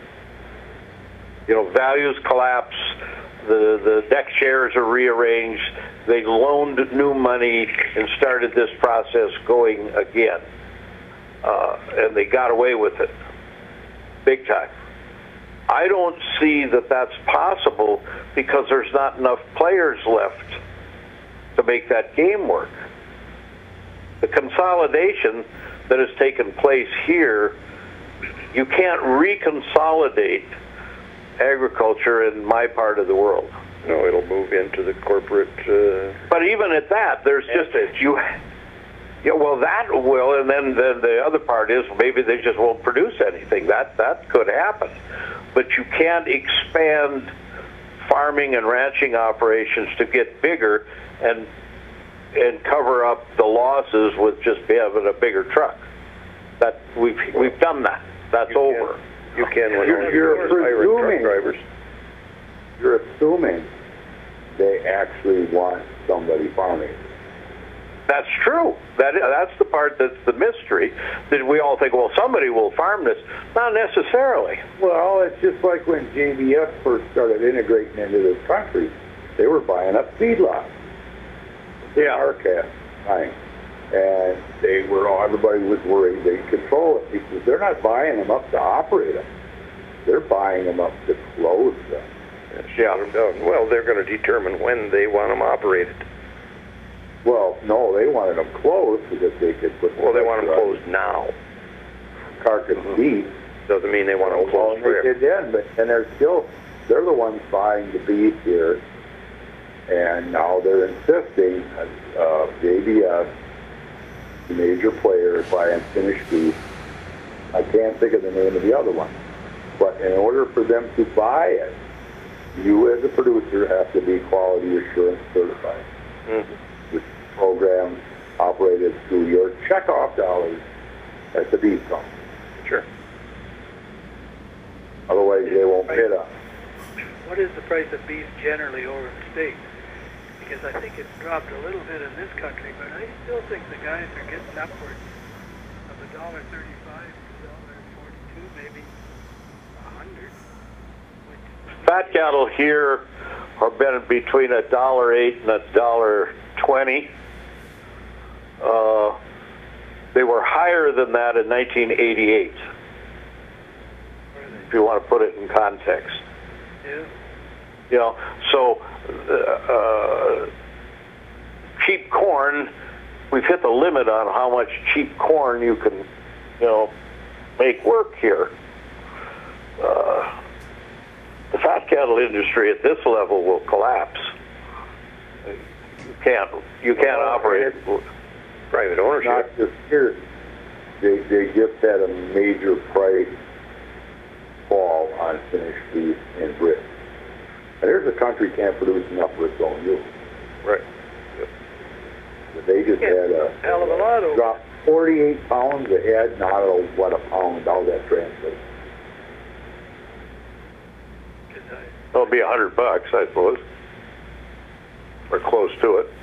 You know, values collapse, the, the deck chairs are rearranged, they loaned new money and started this process going again. Uh, and they got away with it big time. I don't see that that's possible because there's not enough players left to make that game work. The consolidation that has taken place here, you can't reconsolidate agriculture in my part of the world. No, it'll move into the corporate. Uh, But even at that, there's just a, you. Yeah, well, that will, and then the, the other part is maybe they just won't produce anything. That that could happen, but you can't expand farming and ranching operations to get bigger and and cover up the losses with just having a bigger truck. That we've we've done that. That's you over. Can, you can when You're- you're, you're hiring truck presuming. drivers. You're assuming they actually want somebody farming. That's true. That that's the part that's the mystery. That we all think, well, somebody will farm this. Not necessarily. Well, it's just like when J B S first started integrating into this country. They were buying up feedlots. Yeah. Arcas buying. And they were all, everybody was worried they could control it because they're not buying them up to operate them. They're buying them up to close them. Yeah. Well, they're going to determine when they want them operated. Well, no, they wanted them closed so that they could put. Well, they want them closed now. Carcass beef. Doesn't mean they want them Well, closed they forever. did then, but and they're still they're the ones buying the beef here, and now they're insisting uh, J B S, the major player, buying finished beef, I can't think of the name of the other one. But in order for them to buy it, you as a producer have to be quality assurance certified. Mm-hmm. Which program operated through your checkoff dollars at the beef company. Sure. Otherwise, they won't bid on. What is the price of beef generally over in the States? Because I think it's dropped a little bit in this country, but I still think the guys are getting upwards of a dollar thirty-five, a dollar forty-two, maybe a hundred. Fat cattle here have been between a dollar eight and a dollar twenty. Uh, they were higher than that in nineteen eighty-eight. If you want to put it in context. Yeah. You know, so uh, uh, cheap corn, we've hit the limit on how much cheap corn you can, you know, make work here. Uh, the fat cattle industry at this level will collapse. You can't, you can't well, operate private ownership. Not just here. They they just had a major price fall on finished beef in Britain. And here's a country can't produce enough for its own use. Right. Yep. But they just yeah. had a, hell of a lot over. Dropped forty-eight pounds a head. Now I don't know what a pound, how that translates. It'll be a hundred bucks, I suppose, or close to it.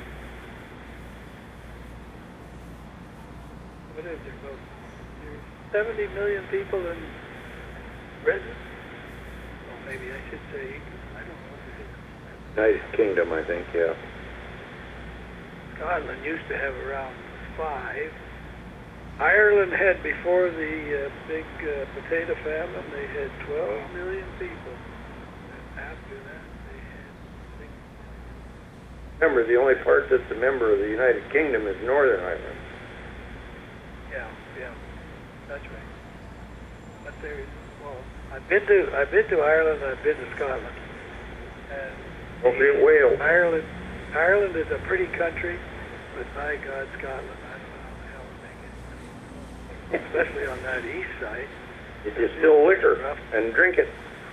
What is there, about seventy million people in Britain? Well, maybe I should say, I don't know what it is. United Kingdom, I think, yeah. Scotland used to have around five. Ireland had, before the uh, big uh, potato famine, they had twelve million people. After that, they had six. Remember, the only part that's a member of the United Kingdom is Northern Ireland. Yeah, yeah, that's right. But there, well, I've been to I've been to Ireland. I've been to Scotland. And okay, Wales. Ireland, Ireland is a pretty country, but by God, Scotland, I don't know how the hell to make it. Especially on that east side. You distill liquor and drink it.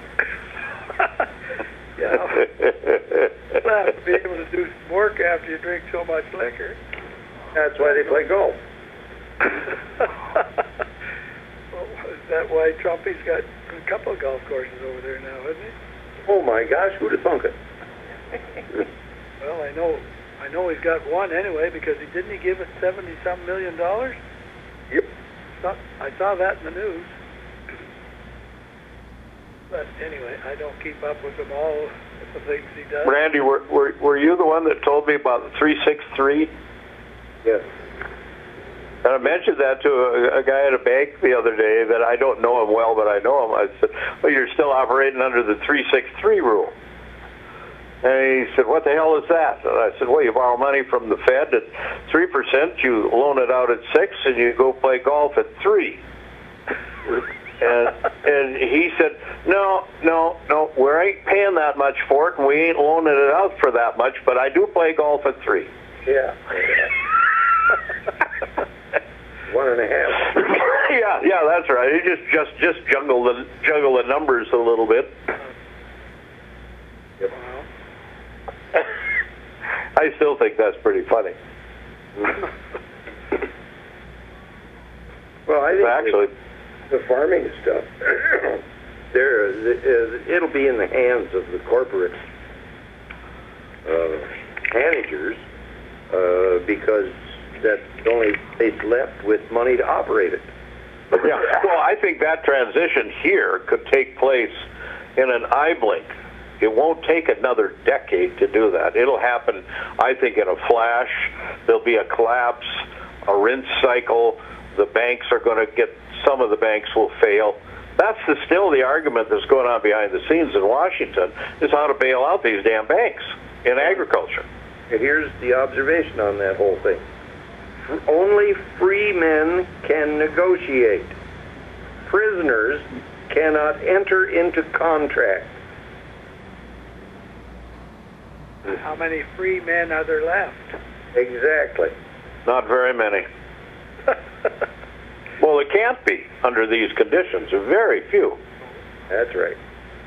You know, you'll have to be able to do some work after you drink so much liquor. That's why they play golf. Well, is that why Trumpy's got a couple of golf courses over there now, isn't he? Oh my gosh, who'd have thunk it? Well, I know, I know he's got one anyway, because he didn't he give it seventy some million dollars? Yep. Saw, I saw that in the news. But anyway, I don't keep up with them all, with the things he does. Randy, were, were, were you the one that told me about the three six three? Yes. And I mentioned that to a, a guy at a bank the other day that I don't know him well, but I know him. I said, well, you're still operating under the three six three rule. And he said, what the hell is that? And I said, well, you borrow money from the Fed at three percent, you loan it out at six, and you go play golf at three. And and he said, no, no, no, we ain't paying that much for it, and we ain't loaning it out for that much, but I do play golf at three. Yeah. One and a half. yeah, yeah, that's right. You just just just juggle the juggle the numbers a little bit. Yep. I still think that's pretty funny. Well, I think actually. The farming stuff, there is, it'll be in the hands of the corporate uh, managers uh, because that's the only place left with money to operate it. Yeah, well, I think that transition here could take place in an eye blink. It won't take another decade to do that. It'll happen, I think, in a flash. There'll be a collapse, a rinse cycle. The banks are going to get, some of the banks will fail. That's the, still the argument that's going on behind the scenes in Washington, is how to bail out these damn banks in agriculture. Here's the observation on that whole thing. Only free men can negotiate. Prisoners cannot enter into contract. How many free men are there left? Exactly. Not very many. Well, people that can't be under these conditions. There are very few. That's right.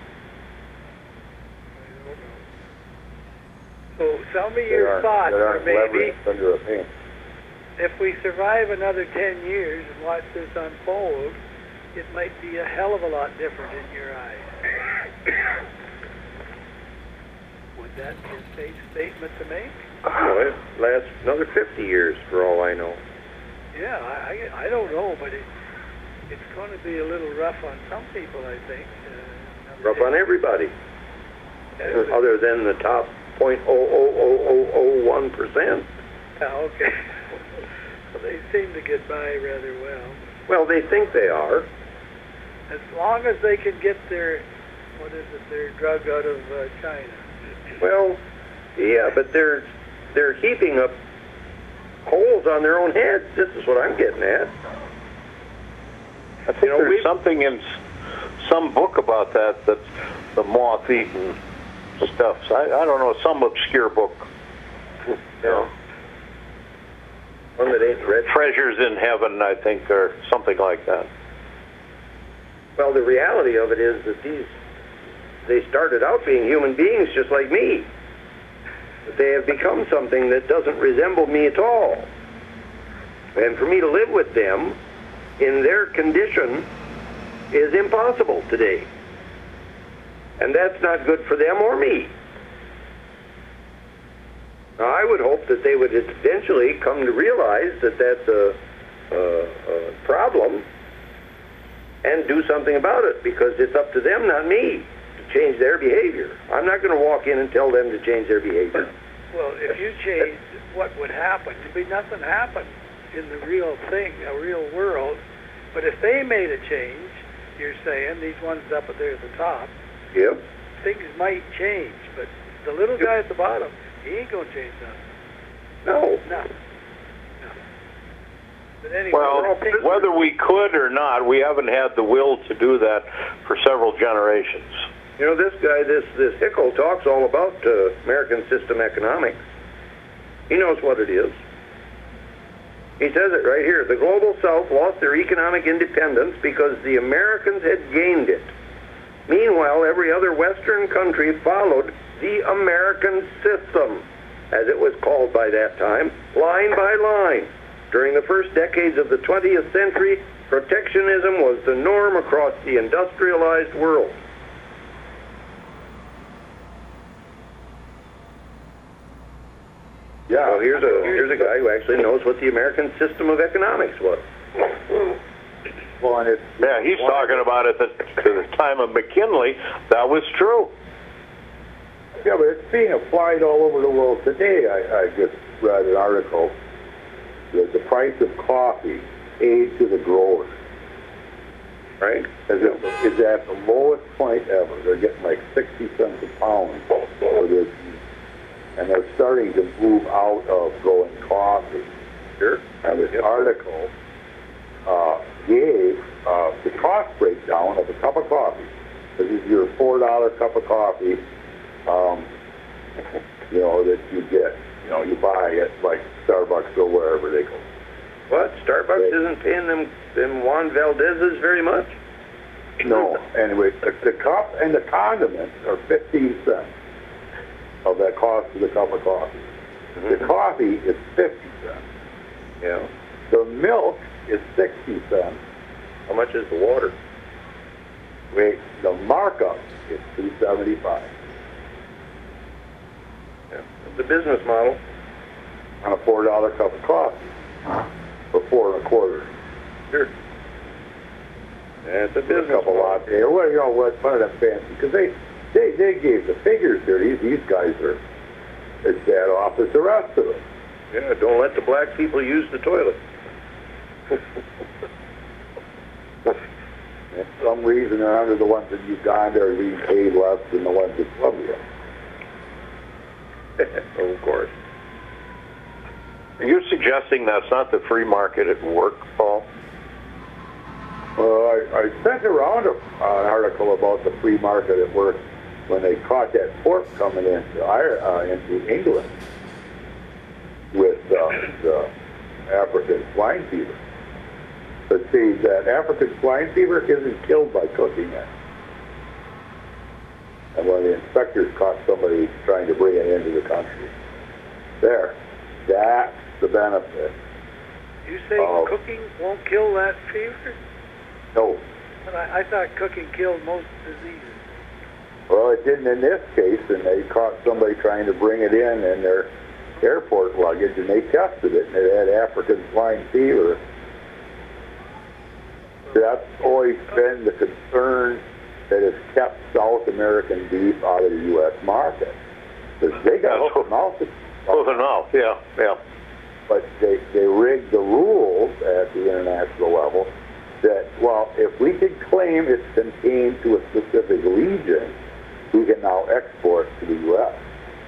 So tell me They your aren't- thoughts, they or aren't maybe leveraged under a pain. if we survive another ten years and watch this unfold, it might be a hell of a lot different in your eyes. Would that be a safe statement to make? Well, it lasts another fifty years for all I know. Yeah, I, I, I don't know, but it, it's going to be a little rough on some people, I think. Uh, Rough on everybody, Yeah, other than the top point oh oh oh oh oh one percent. okay. Well, they seem to get by rather well. Well, they think they are. As long as they can get their, what is it, their drug out of uh, China. Well, yeah, but they're they're heaping up holes on their own heads. This is what I'm getting at. I think You know, there's we- something in s- some book about that, that's the moth-eaten stuff. So I, I don't know, some obscure book. Yeah. One that ain't read. Treasures in Heaven, I think, or something like that. Well, the reality of it is that these, they started out being human beings just like me. But they have become something that doesn't resemble me at all. And for me to live with them in their condition is impossible today. And that's not good for them or me. Now, I would hope that they would eventually come to realize that that's a, a, a problem and do something about it, because it's up to them, not me, to change their behavior. I'm not going to walk in and tell them to change their behavior. Well, if you changed, what would happen? There'd be nothing happen in the real thing, a real world. But if they made a change, you're saying, these ones up there at the top, Yep. things might change. But the little guy at the bottom, he ain't going to change nothing. No. Nothing. No. But anyway, Well, I think whether we could or not, we haven't had the will to do that for several generations. You know, this guy, this this Hickel talks all about uh, American system economics. He knows what it is. He says it right here. The global South lost their economic independence because the Americans had gained it. Meanwhile, every other Western country followed the American system, as it was called by that time, line by line. During the first decades of the twentieth century, protectionism was the norm across the industrialized world. Yeah. So here's a here's a guy who actually knows what the American system of economics was. Well, and it's Yeah, he's talking about it at the time of McKinley. That was true. yeah, but it's being applied all over the world today. I, I just read an article that the price of coffee paid to the growers, Right? is at, is at the lowest point ever. They're getting like sixty cents a pound for this, and they're starting to move out of growing coffee. Sure. And this article uh, gave uh, the cost breakdown of a cup of coffee. This is your four dollar cup of coffee, um, you know, that you get. You know, you buy it like Starbucks or wherever they go. What? Starbucks isn't paying them them Juan Valdez's very much? No, anyway, the, the cup and the condiments are fifteen cents of that cost of the cup of coffee. Mm-hmm. The coffee is fifty cents. Yeah. The milk is sixty cents. How much is the water? Wait, the markup is two seventy-five Yeah. The business model. on a four dollar cup of coffee for four and a quarter. Sure. That's a A business couple model. latte or what, you know, what, one of them fancy, because they, they, they gave the figures here. These, these guys are as bad off as the rest of them. Yeah, don't let the black people use the toilet. For some reason or other, the ones in Uganda are being paid less than the ones in Colombia. Of course. Are you suggesting that's not the free market at work, Paul? Well, I, I sent around a, an article about the free market at work when they caught that pork coming into, uh, into England with uh, the African swine fever. But see, that African swine fever isn't killed by cooking it. And when the inspectors caught somebody trying to bring it into the country, there, that's the benefit. You say Uh, cooking won't kill that fever? No. But I, I thought cooking killed most diseases. Well, it didn't in this case, and they caught somebody trying to bring it in in their airport luggage, and they tested it, and it had African swine fever. That's always been the concern that has kept South American beef out of the U S market. Because they got hoof and mouth. Hoof and mouth, yeah, yeah. But they, they rigged the rules at the international level that, well, if we can claim it's contained to a specific region, we can now export to the U S.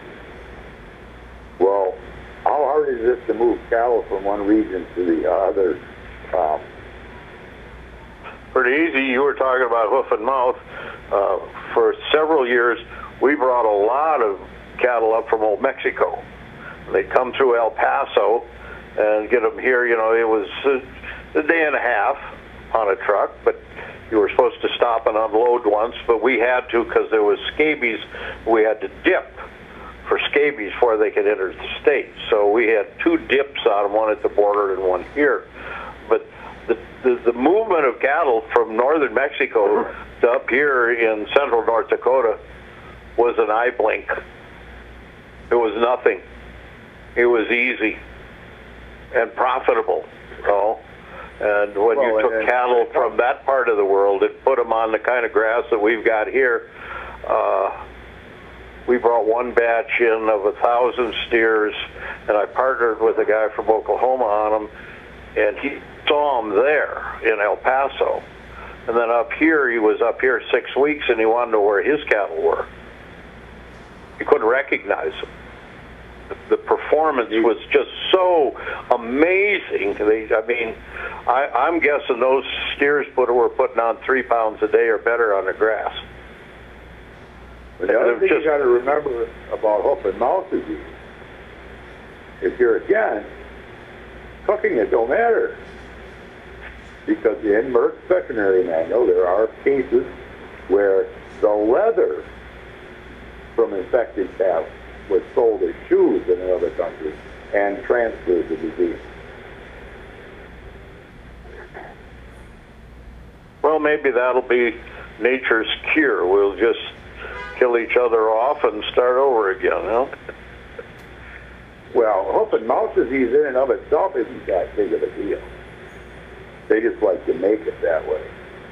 Well, how hard is it to move cattle from one region to the other? Um, Pretty easy. You were talking about hoof and mouth. Uh, for several years, we brought a lot of cattle up from Old Mexico. They come through El Paso and get them here. You know, it was a, a day and a half on a truck, but you were supposed to stop and unload once, but we had to because there was scabies. We had to dip for scabies before they could enter the state. So we had two dips on them, one at the border and one here. But the, the, the movement of cattle from northern Mexico to up here in central North Dakota was an eye blink. It was nothing. It was easy and profitable. You know? And when well, you took and, cattle from that part of the world and put them on the kind of grass that we've got here, uh, we brought one batch in of a thousand steers, and I partnered with a guy from Oklahoma on them, and he saw them there in El Paso. And then up here, he was up here six weeks, and he wanted to know where his cattle were. He couldn't recognize them. The performance was just so amazing. They, I mean, I, I'm guessing those steers put, were putting on three pounds a day or better on the grass. But the other thing just, you got to remember about hoof and mouth disease, if you're again cooking it, don't matter, because in Merck's veterinary manual there are cases where the leather from infected cattle was sold as shoes in another country and transferred the disease. Well, maybe that'll be nature's cure. We'll just kill each other off and start over again, huh? Well, hoof and mouth disease in and of itself isn't that big of a deal. They just like to make it that way.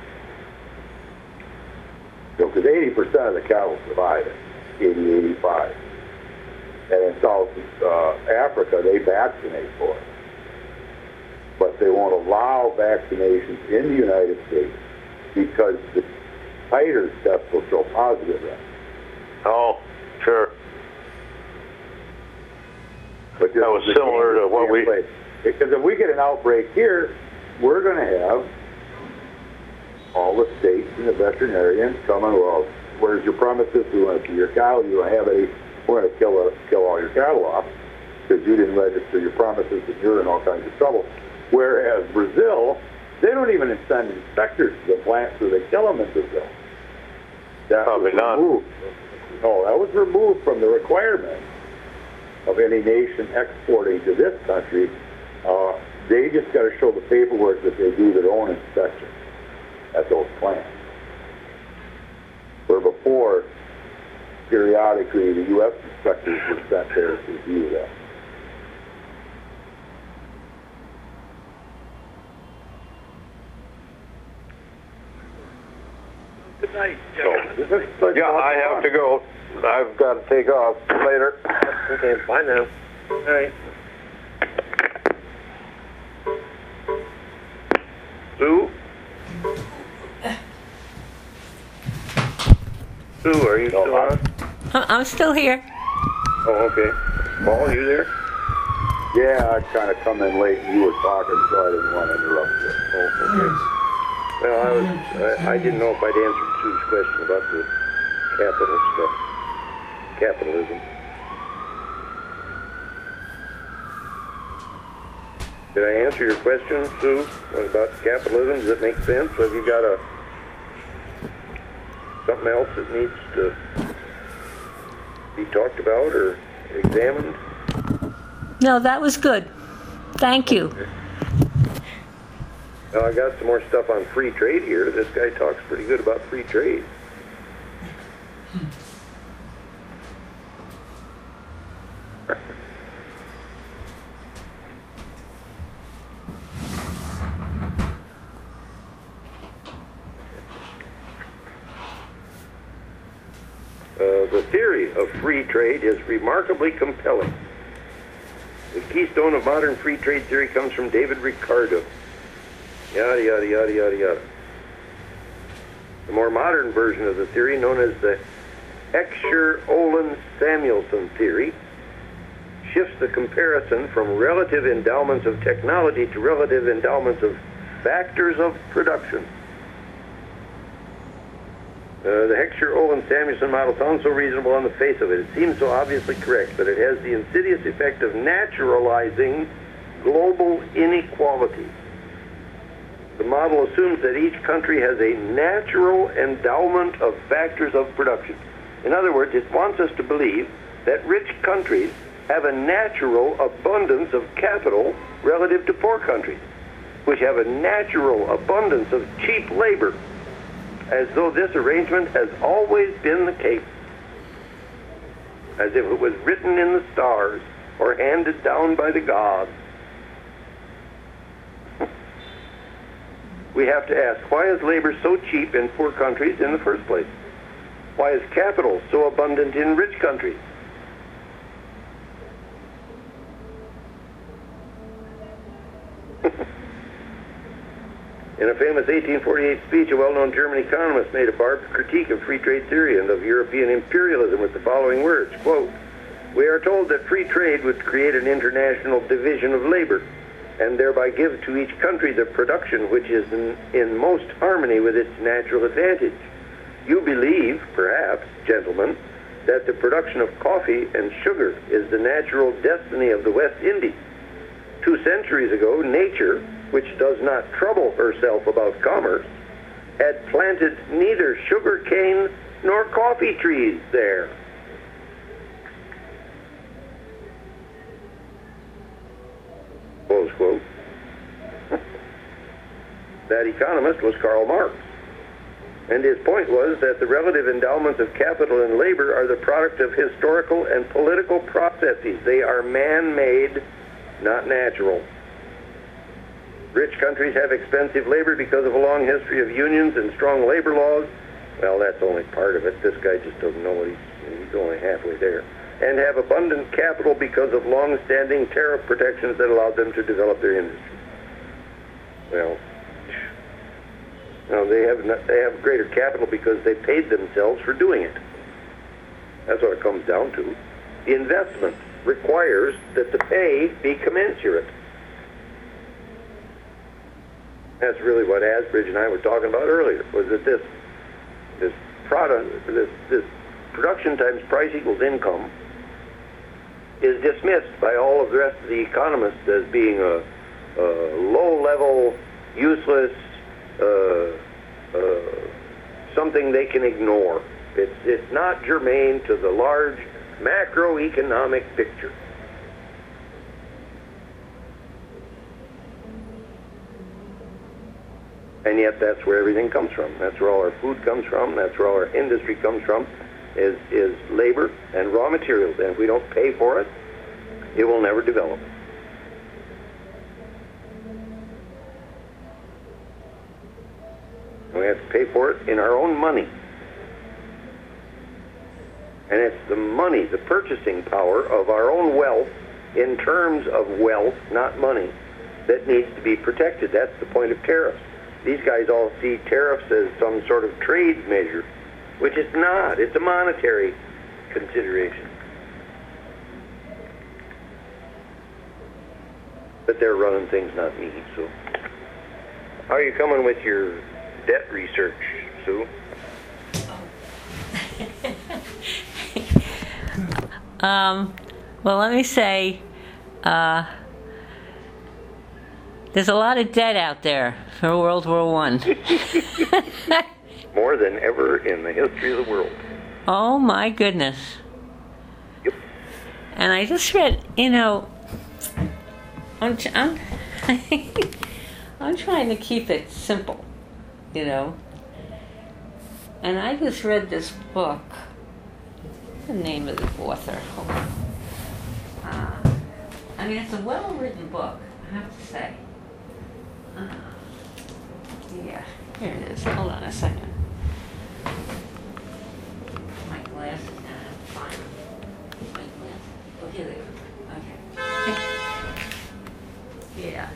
So, because eighty percent of the cattle survive it, eighty, eighty-five. And in South uh, Africa, they vaccinate for it. But they won't allow vaccinations in the United States because the titers test will show positive then. Oh, sure. But that was similar to what we... Place. Because if we get an outbreak here, we're going to have all the states and the veterinarians coming, well, where's your premises? We want to see your cattle. You don't have any... We're going to kill, uh, kill all your cattle off because you didn't register your premises and you're in all kinds of trouble. Whereas Brazil, they don't even send inspectors to the plants where they kill them in Brazil. That Probably was removed. not. No, that was removed from the requirement of any nation exporting to this country. Uh, they just got to show the paperwork that they do their own inspection at those plants. Where before, periodically, the U S inspectors were sent there to review that. Good night, So, John. Yeah, I have to go. I've got to take off later. Okay, bye now. All right. Sue? Sue, are you still on? I'm I'm still here. Oh, okay. Paul, you there? Yeah, I kind of come in late and you were talking, so I didn't want to interrupt you. Oh, okay. Well, I was, I, I didn't know if I'd answered Sue's question about the capital stuff, capitalism. Did I answer your question, Sue? What about capitalism? Does it make sense? Have you got a something else that needs to be talked about or examined? No, that was good. Thank you. Okay. Now I got some more stuff on free trade here. This guy talks pretty good about free trade. Uh, the theory of free trade is remarkably compelling. The keystone of modern free trade theory comes from David Ricardo. Yada, yada, yada, yada, yada. The more modern version of the theory, known as the Heckscher-Ohlin-Samuelson theory, shifts the comparison from relative endowments of technology to relative endowments of factors of production. Uh, the Heckscher-Ohlin-Samuelson model sounds so reasonable on the face of it. It seems so obviously correct, but it has the insidious effect of naturalizing global inequality. The model assumes that each country has a natural endowment of factors of production. In other words, it wants us to believe that rich countries have a natural abundance of capital relative to poor countries, which have a natural abundance of cheap labor, as though this arrangement has always been the case, as if it was written in the stars or handed down by the gods. We have to ask, why is labor so cheap in poor countries in the first place? Why is capital so abundant in rich countries? In a famous eighteen forty-eight speech, a well-known German economist made a barbed critique of free trade theory and of European imperialism with the following words, quote, "We are told that free trade would create an international division of labor and thereby give to each country the production which is in, in most harmony with its natural advantage. You believe, perhaps, gentlemen, that the production of coffee and sugar is the natural destiny of the West Indies. Two centuries ago, nature, which does not trouble herself about commerce, had planted neither sugar cane nor coffee trees there." Close quote. That economist was Karl Marx. And his point was that the relative endowments of capital and labor are the product of historical and political processes. They are man-made, not natural. Rich countries have expensive labor because of a long history of unions and strong labor laws. Well, that's only part of it. This guy just doesn't know what he's, he's only halfway there. And have abundant capital because of long-standing tariff protections that allow them to develop their industry. Well, no, they have not, they have greater capital because they paid themselves for doing it. That's what it comes down to. The investment requires that the pay be commensurate. That's really what Asbridge and I were talking about earlier, was that this this product, this, this production times price equals income is dismissed by all of the rest of the economists as being a, a low-level, useless, uh, uh, something they can ignore. It's, it's not germane to the large macroeconomic picture. And yet that's where everything comes from. That's where all our food comes from. That's where all our industry comes from, is, is labor and raw materials. And if we don't pay for it, it will never develop. And we have to pay for it in our own money. And it's the money, the purchasing power of our own wealth, in terms of wealth, not money, that needs to be protected. That's the point of tariffs. These guys all see tariffs as some sort of trade measure, which it's not. It's a monetary consideration. But they're running things, not me, so. How are you coming with your debt research, Sue? um, well, let me say, uh, There's a lot of debt out there for World War One. More than ever in the history of the world. Oh my goodness. Yep. And I just read, you know, I'm, I'm, I'm trying to keep it simple, you know. And I just read this book. What's the name of the author? Hold on. Uh, I mean, it's a well-written book, I have to say. Uh, yeah, here it is. Hold on a second. My glasses now. Fine. My glasses. Oh, here they are. Okay. Yeah.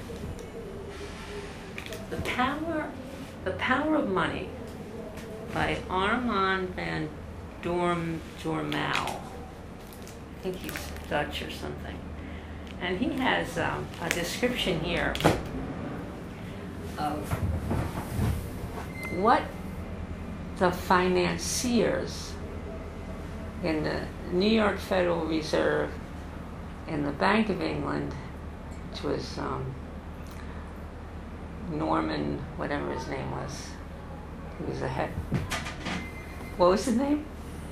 The Power, The Power of Money by Armand van Dorm Dormau. I think he's Dutch or something. And he has um, a description here of what the financiers in the New York Federal Reserve and the Bank of England, which was um, Norman, whatever his name was. He was a head. What was his name?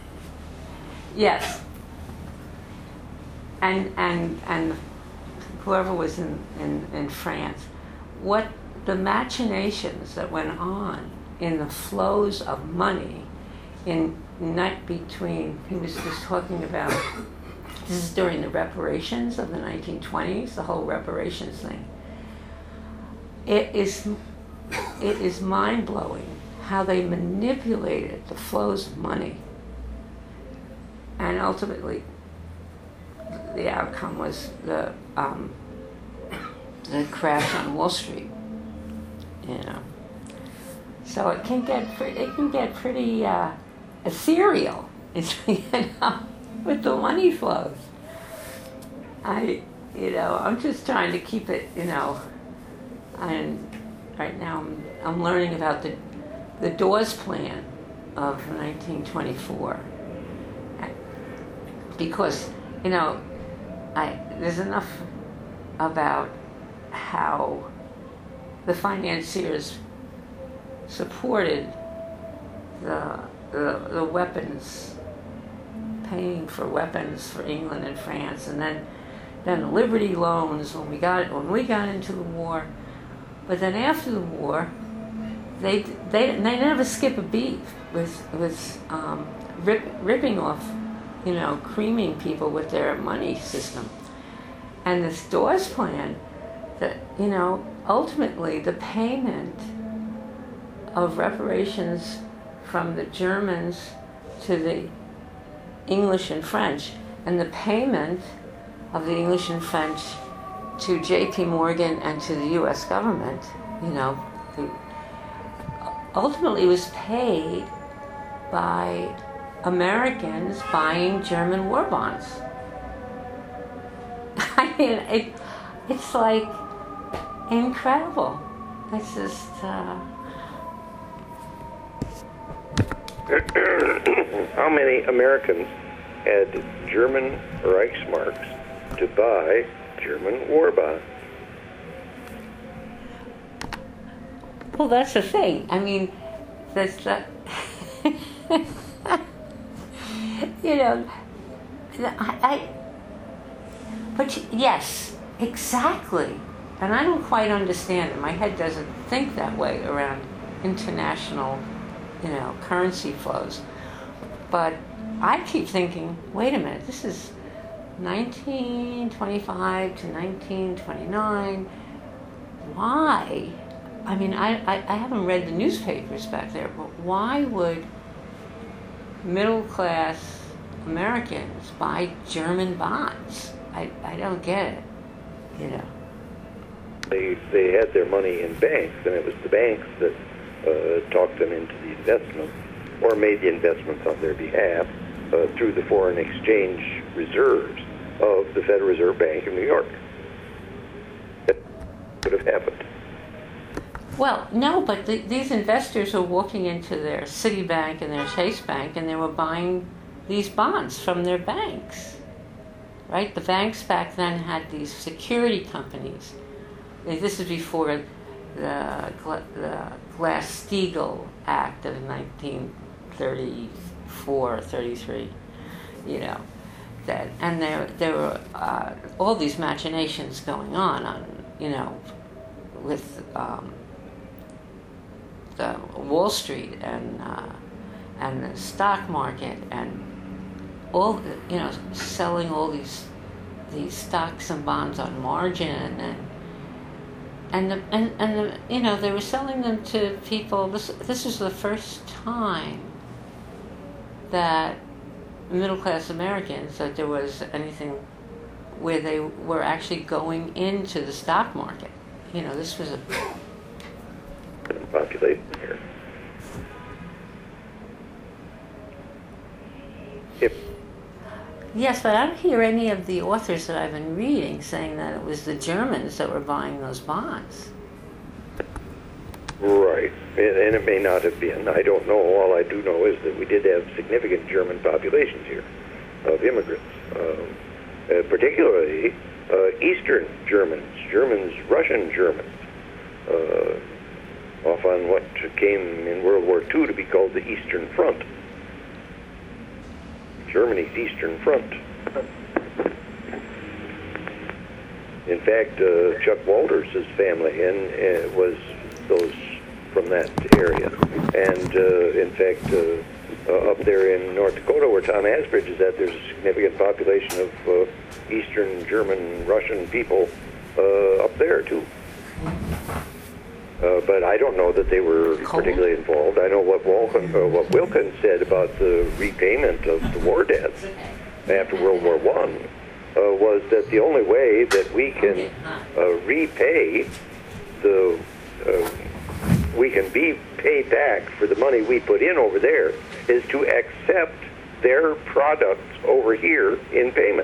Yes. And and and whoever was in, in, in France, what the machinations that went on in the flows of money in night between, he was just talking about, this is during the reparations of the nineteen twenties, the whole reparations thing. It is, it is mind-blowing how they manipulated the flows of money. And ultimately, the outcome was the um, the crash on Wall Street. You know, so it can get pre- it can get pretty uh, ethereal. It's, you know, with the money flows. I, you know, I'm just trying to keep it. You know, and right now I'm I'm learning about the the Dawes Plan of nineteen twenty-four, because you know. I, there's enough about how the financiers supported the, the the weapons, paying for weapons for England and France, and then then the Liberty loans when we got when we got into the war. But then after the war, they they they never skip a beat with with um, rip, ripping off. You know, creaming people with their money system. And this Dawes Plan, that, you know, ultimately the payment of reparations from the Germans to the English and French, and the payment of the English and French to J P Morgan and to the U S government, you know, the, ultimately was paid by Americans buying German war bonds. I mean, it, it's like incredible. It's just. Uh... How many Americans had German Reichsmarks to buy German war bonds? Well, that's the thing. I mean, that's the. You know, I, I, but yes, exactly. And I don't quite understand it. My head doesn't think that way around international, you know, currency flows. But I keep thinking, wait a minute, this is nineteen twenty-five to nineteen twenty-nine. Why? I mean, I, I, I haven't read the newspapers back there, but why would middle-class Americans buy German bonds? I, I don't get it, you know. They they had their money in banks, and it was the banks that uh, talked them into the investment, or made the investments on their behalf uh, through the foreign exchange reserves of the Federal Reserve Bank of New York. That would have happened. Well, no, but the, these investors were walking into their Citibank and their Chase Bank, and they were buying these bonds from their banks, right? The banks back then had these security companies this is before the, Gla- the Glass-Steagall Act of nineteen thirty-four, thirty-three, you know, that, and there there were uh, all these machinations going on, on you know, with um, the Wall Street and uh, and the stock market and all, you know, selling all these these stocks and bonds on margin and and the, and and the, you know, they were selling them to people. This this was the first time that middle class Americans, that there was anything where they were actually going into the stock market. You know, this was a population here. If yes, but I don't hear any of the authors that I've been reading saying that it was the Germans that were buying those bonds. Right, and, and it may not have been. I don't know. All I do know is that we did have significant German populations here of immigrants, um, uh, particularly uh, Eastern Germans, Germans, Russian Germans, uh, off on what came in World War Two to be called the Eastern Front. Germany's Eastern Front. In fact, uh, Chuck Walters' family and uh, was those from that area, and uh, in fact, uh, uh, up there in North Dakota, where Tom Asbridge is at, there's a significant population of uh, Eastern German, Russian people uh, up there too. Uh, but I don't know that they were particularly involved. I know what Wilkins, uh, what Wilkins said about the repayment of the war debts after World War One uh, was that the only way that we can uh, repay the, uh, we can be paid back for the money we put in over there is to accept their products over here in payment.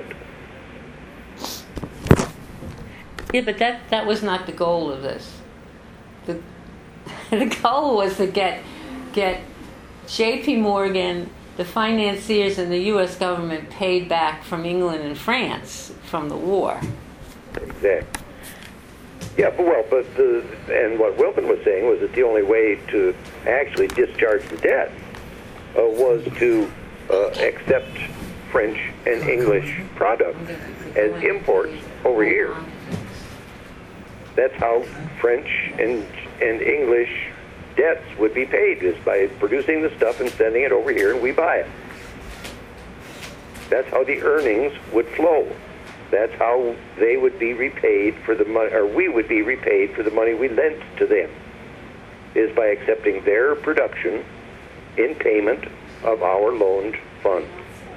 Yeah, but that, that was not the goal of this. The, the goal was to get get J P Morgan, the financiers, and the U S government paid back from England and France from the war. Exactly. Yeah, but well, but the, and what Wilkin was saying was that the only way to actually discharge the debt uh, was to uh, accept French and English products as imports over here. That's how French and and English debts would be paid, is by producing the stuff and sending it over here, and we buy it. That's how the earnings would flow. That's how they would be repaid for the money, or we would be repaid for the money we lent to them, is by accepting their production in payment of our loaned funds.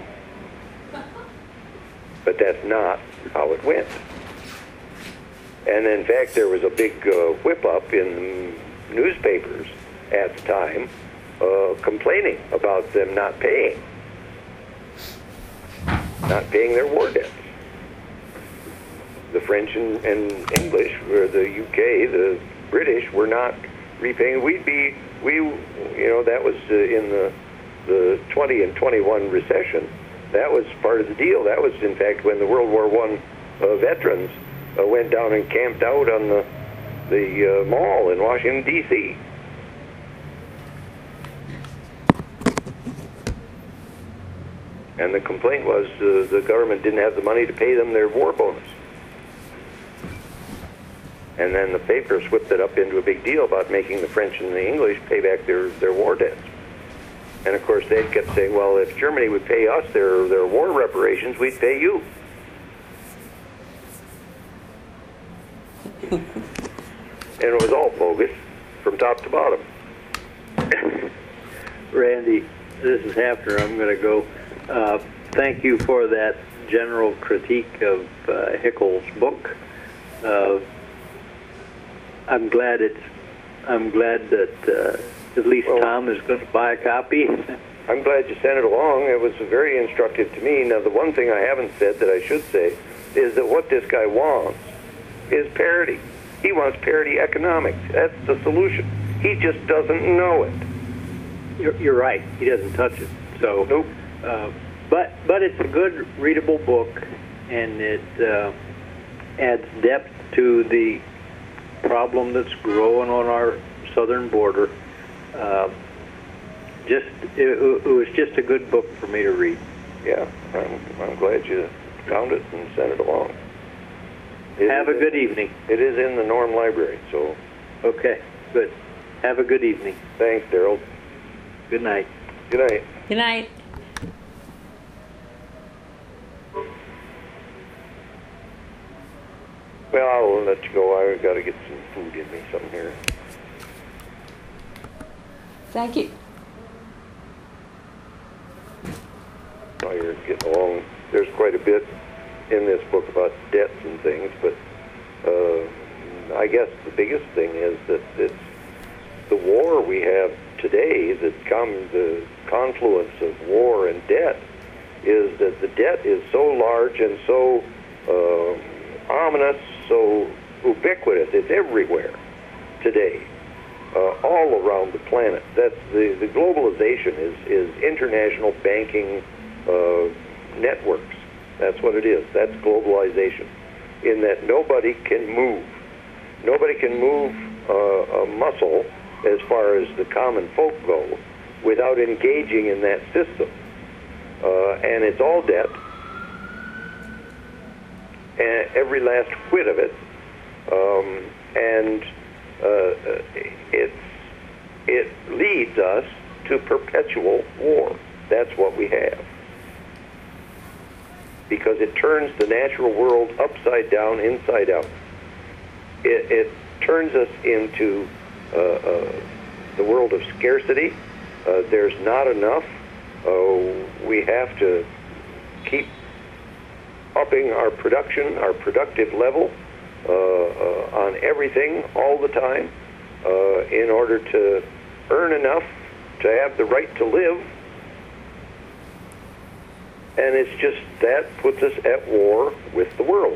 But that's not how it went. And in fact, there was a big uh, whip-up in newspapers at the time uh, complaining about them not paying, not paying their war debts. The French and, and English, or the U K, the British, were not repaying. We'd be, we, you know, that was uh, in the the twenty and twenty-one recession. That was part of the deal. That was, in fact, when the World War One uh, veterans Uh, went down and camped out on the the uh, mall in Washington, D C And the complaint was uh, the government didn't have the money to pay them their war bonus. And then the papers whipped it up into a big deal about making the French and the English pay back their, their war debts. And of course they kept saying, well, if Germany would pay us their, their war reparations, we'd pay you. And it was all bogus from top to bottom. Randy, this is Hafner. I'm going to go. Uh, thank you for that general critique of uh, Hickel's book. Uh, I'm glad it's. I'm glad that uh, at least well, Tom is going to buy a copy. I'm glad you sent it along. It was very instructive to me. Now, the one thing I haven't said that I should say is that what this guy wants is parity. He wants parity economics. That's the solution. He just doesn't know it. You're, you're right. He doesn't touch it. So, nope. Uh, but but it's a good readable book, and it uh, adds depth to the problem that's growing on our southern border. Uh, just it, it was just a good book for me to read. Yeah, I'm, I'm glad you found it and sent it along. It Have a is, good evening. It is in the Norm Library, so. Okay, good. Have a good evening. Thanks, Daryl. Good night. Good night. Good night. Well, I'll let you go. I've got to get some food in me, something here. Thank you. While you're getting along, there's quite a bit in this book about debts and things, but uh, I guess the biggest thing is that it's the war we have today, that comes the confluence of war and debt, is that the debt is so large and so uh, ominous, so ubiquitous. It's everywhere today, uh, all around the planet. That's the, the globalization is, is international banking uh, networks. That's what it is. That's globalization, in that nobody can move. Nobody can move uh, a muscle as far as the common folk go without engaging in that system. Uh, and it's all debt, and every last whit of it, um, and uh, it's, it leads us to perpetual war. That's what we have. Because it turns the natural world upside down, inside out. It, it turns us into uh, uh, the world of scarcity. Uh, there's not enough. Uh, we have to keep upping our production, our productive level uh, uh, on everything all the time uh, in order to earn enough to have the right to live. And it's just that puts us at war with the world.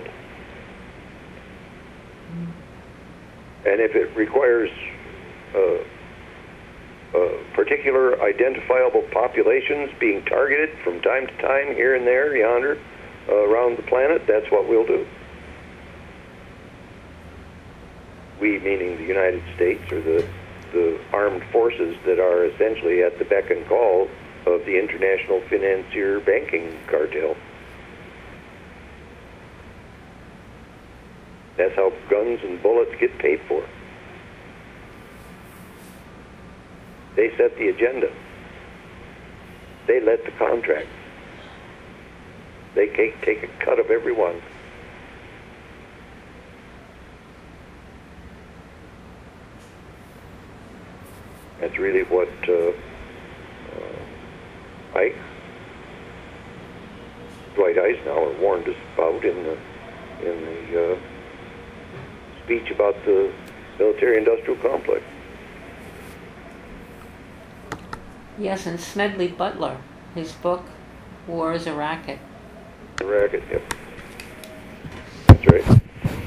And if it requires uh, uh, particular identifiable populations being targeted from time to time here and there, yonder, uh, around the planet, that's what we'll do. We, meaning the United States, or the, the armed forces that are essentially at the beck and call of the international financier banking cartel. That's how guns and bullets get paid for. They set the agenda. They let the contract. They take, take a cut of every one. That's really what uh, uh, Ike, Dwight Eisenhower warned us about in the in the uh, speech about the military-industrial complex. Yes, and Smedley Butler, his book, War is a Racket. The racket, yep. That's right.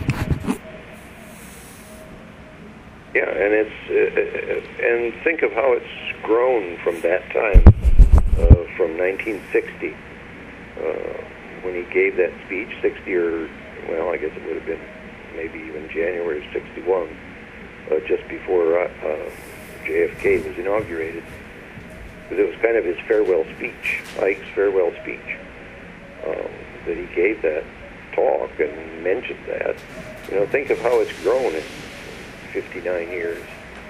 Yeah, and it's uh, and think of how it's grown from that time, uh, from nineteen sixty, uh, when he gave that speech, sixty or, well, I guess it would have been maybe even January of sixty-one, uh, just before uh, uh, J F K was inaugurated. But it was kind of his farewell speech, Ike's farewell speech, um, that he gave that talk and mentioned that. You know, think of how it's grown in fifty-nine years.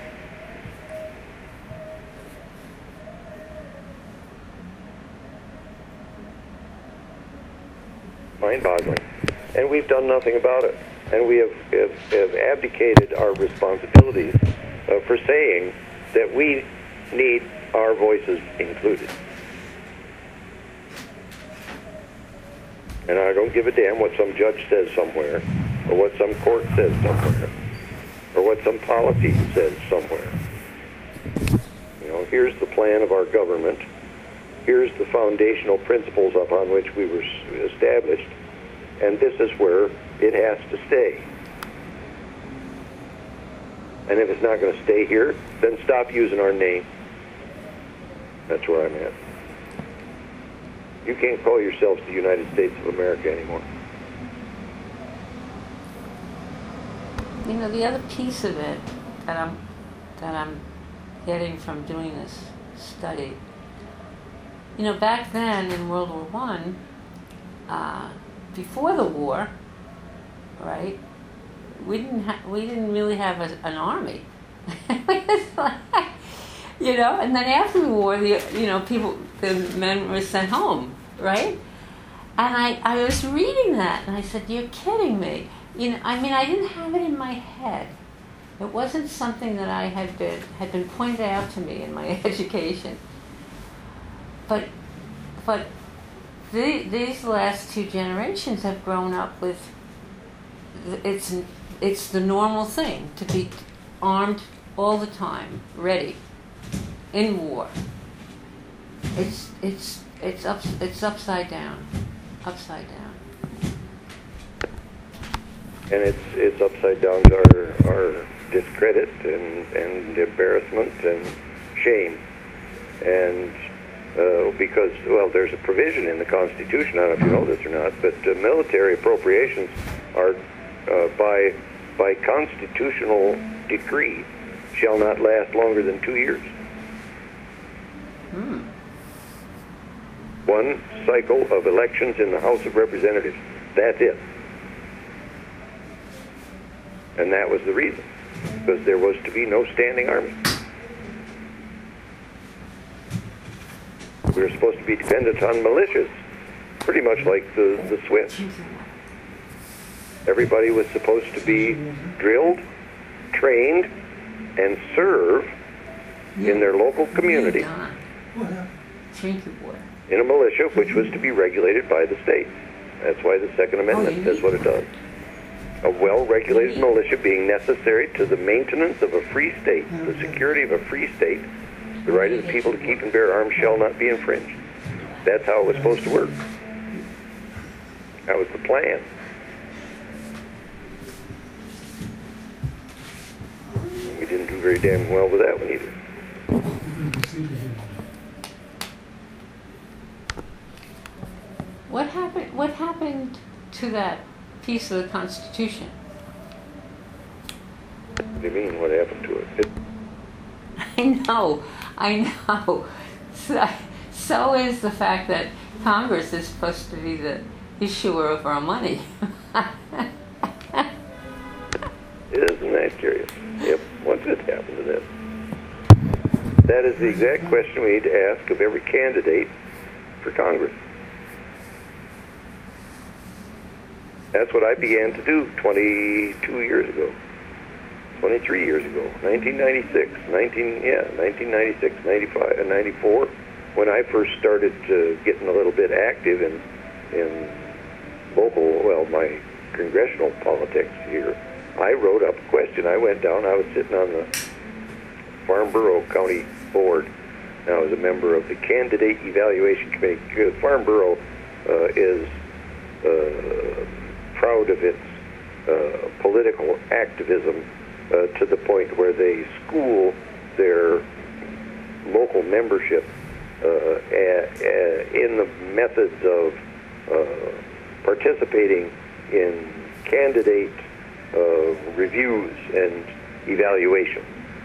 Mind-boggling. And we've done nothing about it. And we have, have, have abdicated our responsibilities uh, for saying that we need our voices included. And I don't give a damn what some judge says somewhere, or what some court says somewhere, or what some policy says somewhere. You know, here's the plan of our government. Here's the foundational principles upon which we were established, and this is where it has to stay. And if it's not going to stay here, then stop using our name. That's where I'm at. You can't call yourselves the United States of America anymore. you know, the other piece of it that I'm that I'm getting from doing this study, you know, back then in World War One, uh, before the war, right? We didn't ha- we didn't really have a, an army, you know. And then after the war, the you know people, the men were sent home, right? And I, I was reading that, and I said, "You're kidding me." You know, I mean, I didn't have it in my head. It wasn't something that I had been had been pointed out to me in my education. But, but the, these last two generations have grown up with. It's it's the normal thing to be armed all the time, ready, in war. It's it's it's up it's upside down, upside down. And it's it's upside down to our, our discredit and, and embarrassment and shame. And uh, because, well, there's a provision in the Constitution, I don't know if you know this or not, but uh, military appropriations are, uh, by, by constitutional decree, shall not last longer than two years. Hmm. One cycle of elections in the House of Representatives. That's it. And that was the reason, because there was to be no standing army. We were supposed to be dependent on militias, pretty much like the, the Swiss. Everybody was supposed to be drilled, trained, and serve in their local community in a militia, which was to be regulated by the state. That's why the Second Amendment says what it does. A well-regulated militia being necessary to the maintenance of a free state, the security of a free state, the right of the people to keep and bear arms shall not be infringed. That's how it was supposed to work. That was the plan. We didn't do very damn well with that one either. What happened? What happened to that piece of the Constitution? What do you mean? What happened to it? it I know, I know. So, so is the fact that Congress is supposed to be the issuer of our money. Isn't that curious? Yep. What did happen to this? That is the exact question we need to ask of every candidate for Congress. That's what I began to do twenty-two years ago, twenty-three years ago, nineteen ninety-six, nineteen, yeah, nineteen ninety-six, ninety-five, and ninety-four, when I first started uh, getting a little bit active in, in local, well, my congressional politics here. I wrote up a question. I went down, I was sitting on the Farnborough County Board, and I was a member of the Candidate Evaluation Committee. Because Farnborough uh, is uh, proud of its uh, political activism uh, to the point where they school their local membership uh, a, a, in the methods of uh, participating in candidate uh, reviews and evaluation.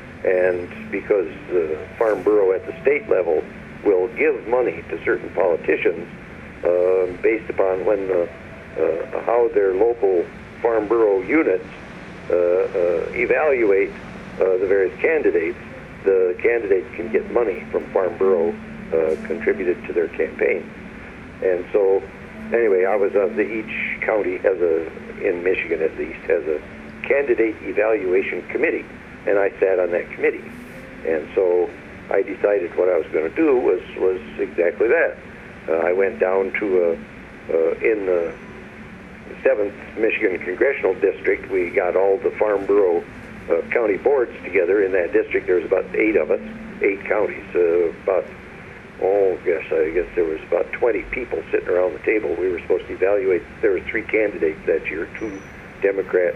And because uh, Farnborough at the state level will give money to certain politicians uh, based upon when the Uh, how their local Farnborough units uh, uh, evaluate uh, the various candidates, the candidates can get money from Farnborough uh, contributed to their campaign. And so, anyway, I was of the each county has a, in Michigan at least, has a candidate evaluation committee, and I sat on that committee. And so I decided what I was going to do was, was exactly that. Uh, I went down to a, uh, in the seventh Michigan Congressional District, we got all the Farnborough uh, county boards together in that district. There was about eight of us, eight counties, uh, about, oh gosh, I guess there was about twenty people sitting around the table. We were supposed to evaluate, there were three candidates that year, two Democrats,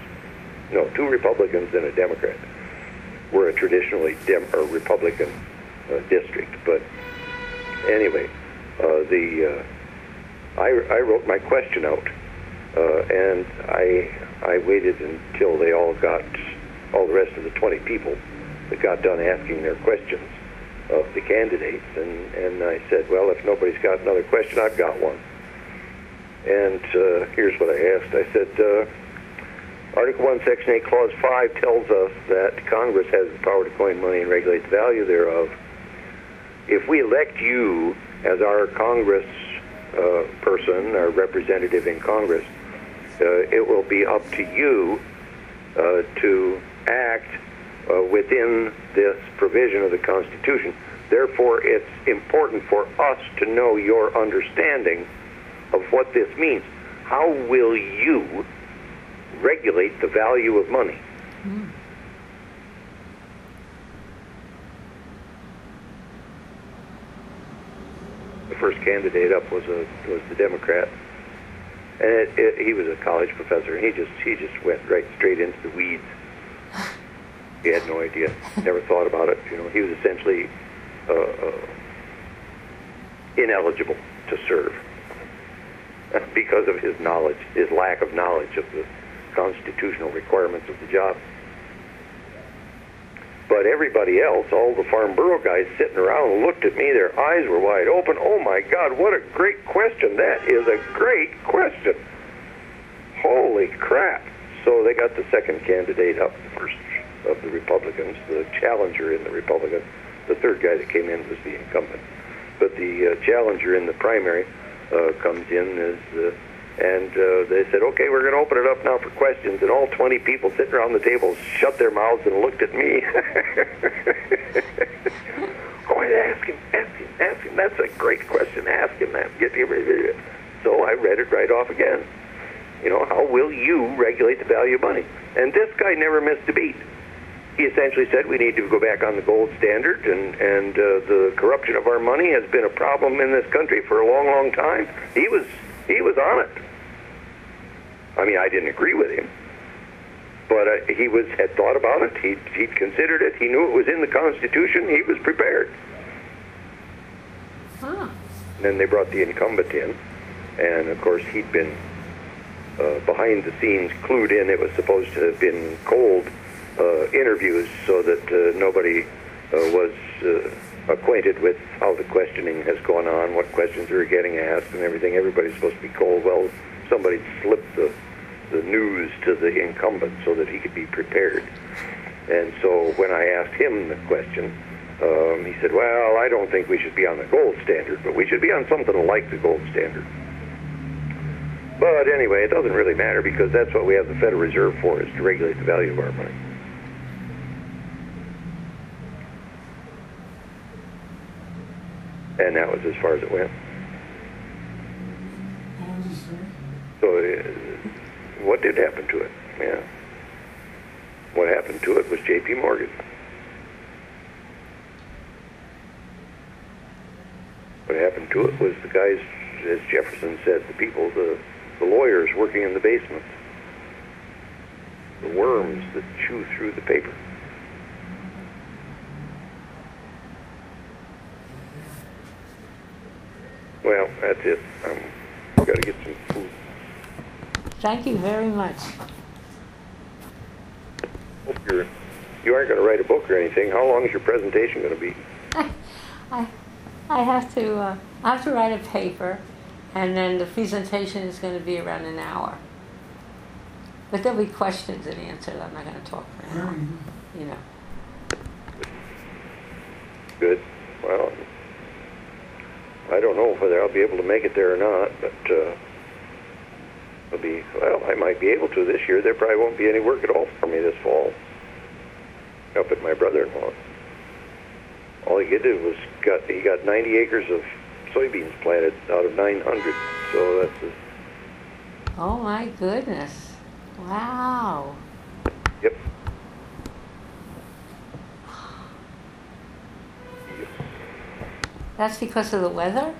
no, two Republicans and a Democrat. We're a traditionally Dem- or Republican uh, district, but anyway, uh, the uh, I, I wrote my question out. Uh, and I I waited until they all got, all the rest of the twenty people that got done asking their questions of the candidates, and, and I said, well, if nobody's got another question, I've got one. And uh, here's what I asked. I said, uh, Article one, Section eight, Clause five tells us that Congress has the power to coin money and regulate the value thereof. If we elect you as our Congress uh, person, our representative in Congress, uh, it will be up to you uh, to act uh, within this provision of the Constitution. Therefore, it's important for us to know your understanding of what this means. How will you regulate the value of money? Mm. The first candidate up was a was the Democrat, and it, it, he was a college professor, and he just he just went right straight into the weeds. He had no idea, never thought about it. You know, he was essentially uh, uh, ineligible to serve because of his knowledge, his lack of knowledge of the constitutional requirements of the job. But everybody else, all the Farm Bureau guys sitting around, looked at me, their eyes were wide open. Oh my God, what a great question. That is a great question. Holy crap. So they got the second candidate up, the first of the Republicans, the challenger in the Republican. The third guy that came in was the incumbent. But the uh, challenger in the primary uh, comes in as uh, and uh, they said, okay, we're going to open it up now for questions. And all twenty people sitting around the table shut their mouths and looked at me. Go ahead, ask him, ask him, ask him. That's a great question. Ask him that. Get him. So I read it right off again. You know, how will you regulate the value of money? And this guy never missed a beat. He essentially said we need to go back on the gold standard, and, and uh, the corruption of our money has been a problem in this country for a long, long time. He was he was on it. I mean, I didn't agree with him, but uh, he was had thought about it. He he'd considered it. He knew it was in the Constitution. He was prepared. Huh. And then they brought the incumbent in, and of course he'd been uh, behind the scenes clued in. It was supposed to have been cold uh, interviews so that uh, nobody uh, was uh, acquainted with how the questioning has gone on, what questions are getting asked, and everything. Everybody's supposed to be cold. Well, somebody slipped the the news to the incumbent so that he could be prepared. And so when I asked him the question, um, he said, well, I don't think we should be on the gold standard, but we should be on something like the gold standard. But anyway, it doesn't really matter, because that's what we have the Federal Reserve for, is to regulate the value of our money. And that was as far as it went. So uh, what did happen to it? Yeah. What happened to it was J P Morgan. What happened to it was the guys, as Jefferson said, the people, the, the lawyers working in the basement, the worms that chew through the paper. Well, that's it. I've got to get some food. Thank you very much. Hope you're, you aren't going to write a book or anything. How long is your presentation going to be? I, I have to, uh, I have to write a paper, and then the presentation is going to be around an hour. But there'll be questions and answers. I'm not going to talk for an hour. You know. Good. Well, I don't know whether I'll be able to make it there or not, but uh, it'll be, well, I might be able to this year. There probably won't be any work at all for me this fall up at my brother-in-law. All he did was got he got ninety acres of soybeans planted out of nine hundred. So that's a, oh my goodness! Wow. Yep. That's because of the weather?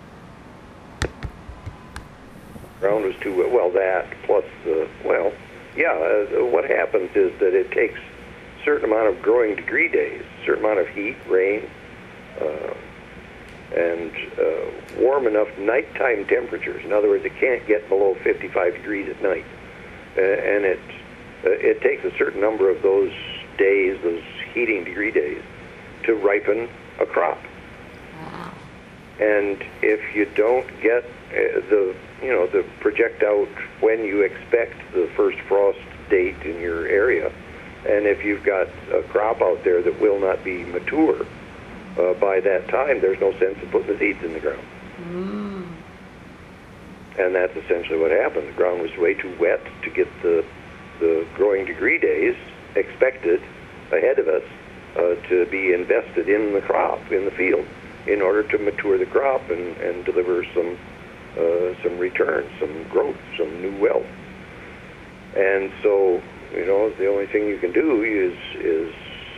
Ground was too wet. Well, that plus uh, well, yeah. Uh, what happens is that it takes a certain amount of growing degree days, a certain amount of heat, rain, uh, and uh, warm enough nighttime temperatures. In other words, it can't get below fifty-five degrees at night. uh, and it uh, it takes a certain number of those days, those heating degree days, to ripen a crop. Wow. And if you don't get uh, the you know the project out when you expect the first frost date in your area, and if you've got a crop out there that will not be mature uh, by that time, there's no sense in putting the seeds in the ground. Mm. And that's essentially what happened. The ground was way too wet to get the the growing degree days expected ahead of us uh, to be invested in the crop, in the field, in order to mature the crop and, and deliver some uh, some return, some growth, some new wealth. And so, you know, the only thing you can do is is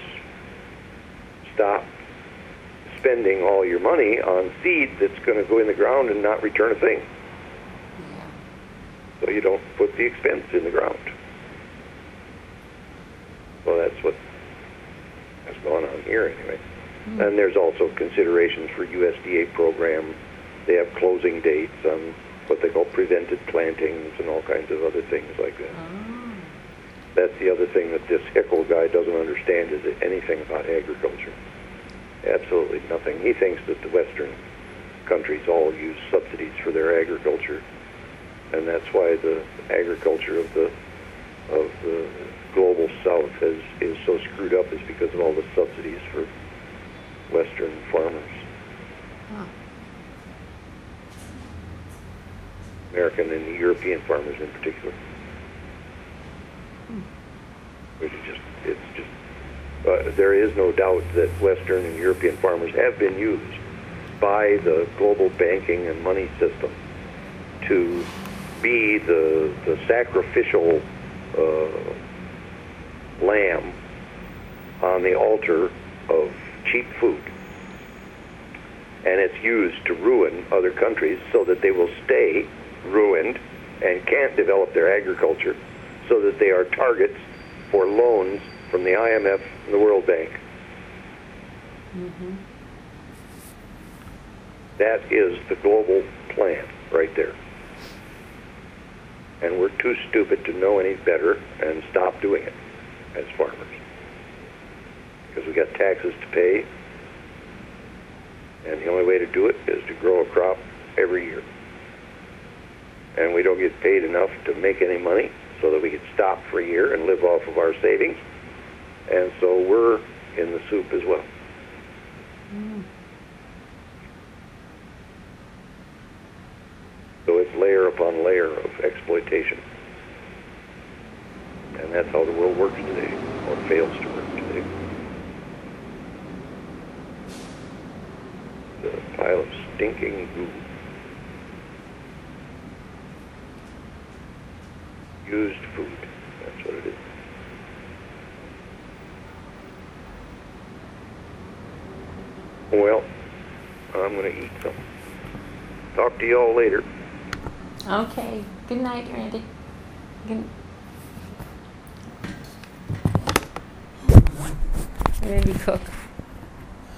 stop spending all your money on seed that's going to go in the ground and not return a thing. Yeah. So you don't put the expense in the ground. So that's what has gone on here anyway. Mm. And there's also considerations for U S D A program. They have closing dates on what they call prevented plantings and all kinds of other things like that. Oh. That's the other thing that this Hickel guy doesn't understand, is anything about agriculture. Absolutely nothing. He thinks that the Western countries all use subsidies for their agriculture, and that's why the agriculture of the of the global South has, is so screwed up, is because of all the subsidies for Western farmers. Huh. American and European farmers in particular. Hmm. Which is just, it's just, uh, there is no doubt that Western and European farmers have been used by the global banking and money system to be the, the sacrificial uh, lamb on the altar of cheap food. And it's used to ruin other countries so that they will stay ruined and can't develop their agriculture, so that they are targets for loans from the I M F and the World Bank. Mm-hmm. That is the global plan right there. And we're too stupid to know any better and stop doing it as farmers. Because we got taxes to pay, and the only way to do it is to grow a crop every year. And we don't get paid enough to make any money so that we can stop for a year and live off of our savings. And so we're in the soup as well. Mm. So it's layer upon layer of exploitation. And that's how the world works today, or fails to work today. A pile of stinking goo. Used food. That's what it is. Well, I'm going to eat some. Talk to you all later. Okay. Good night, Randy. Good. Randy Cook.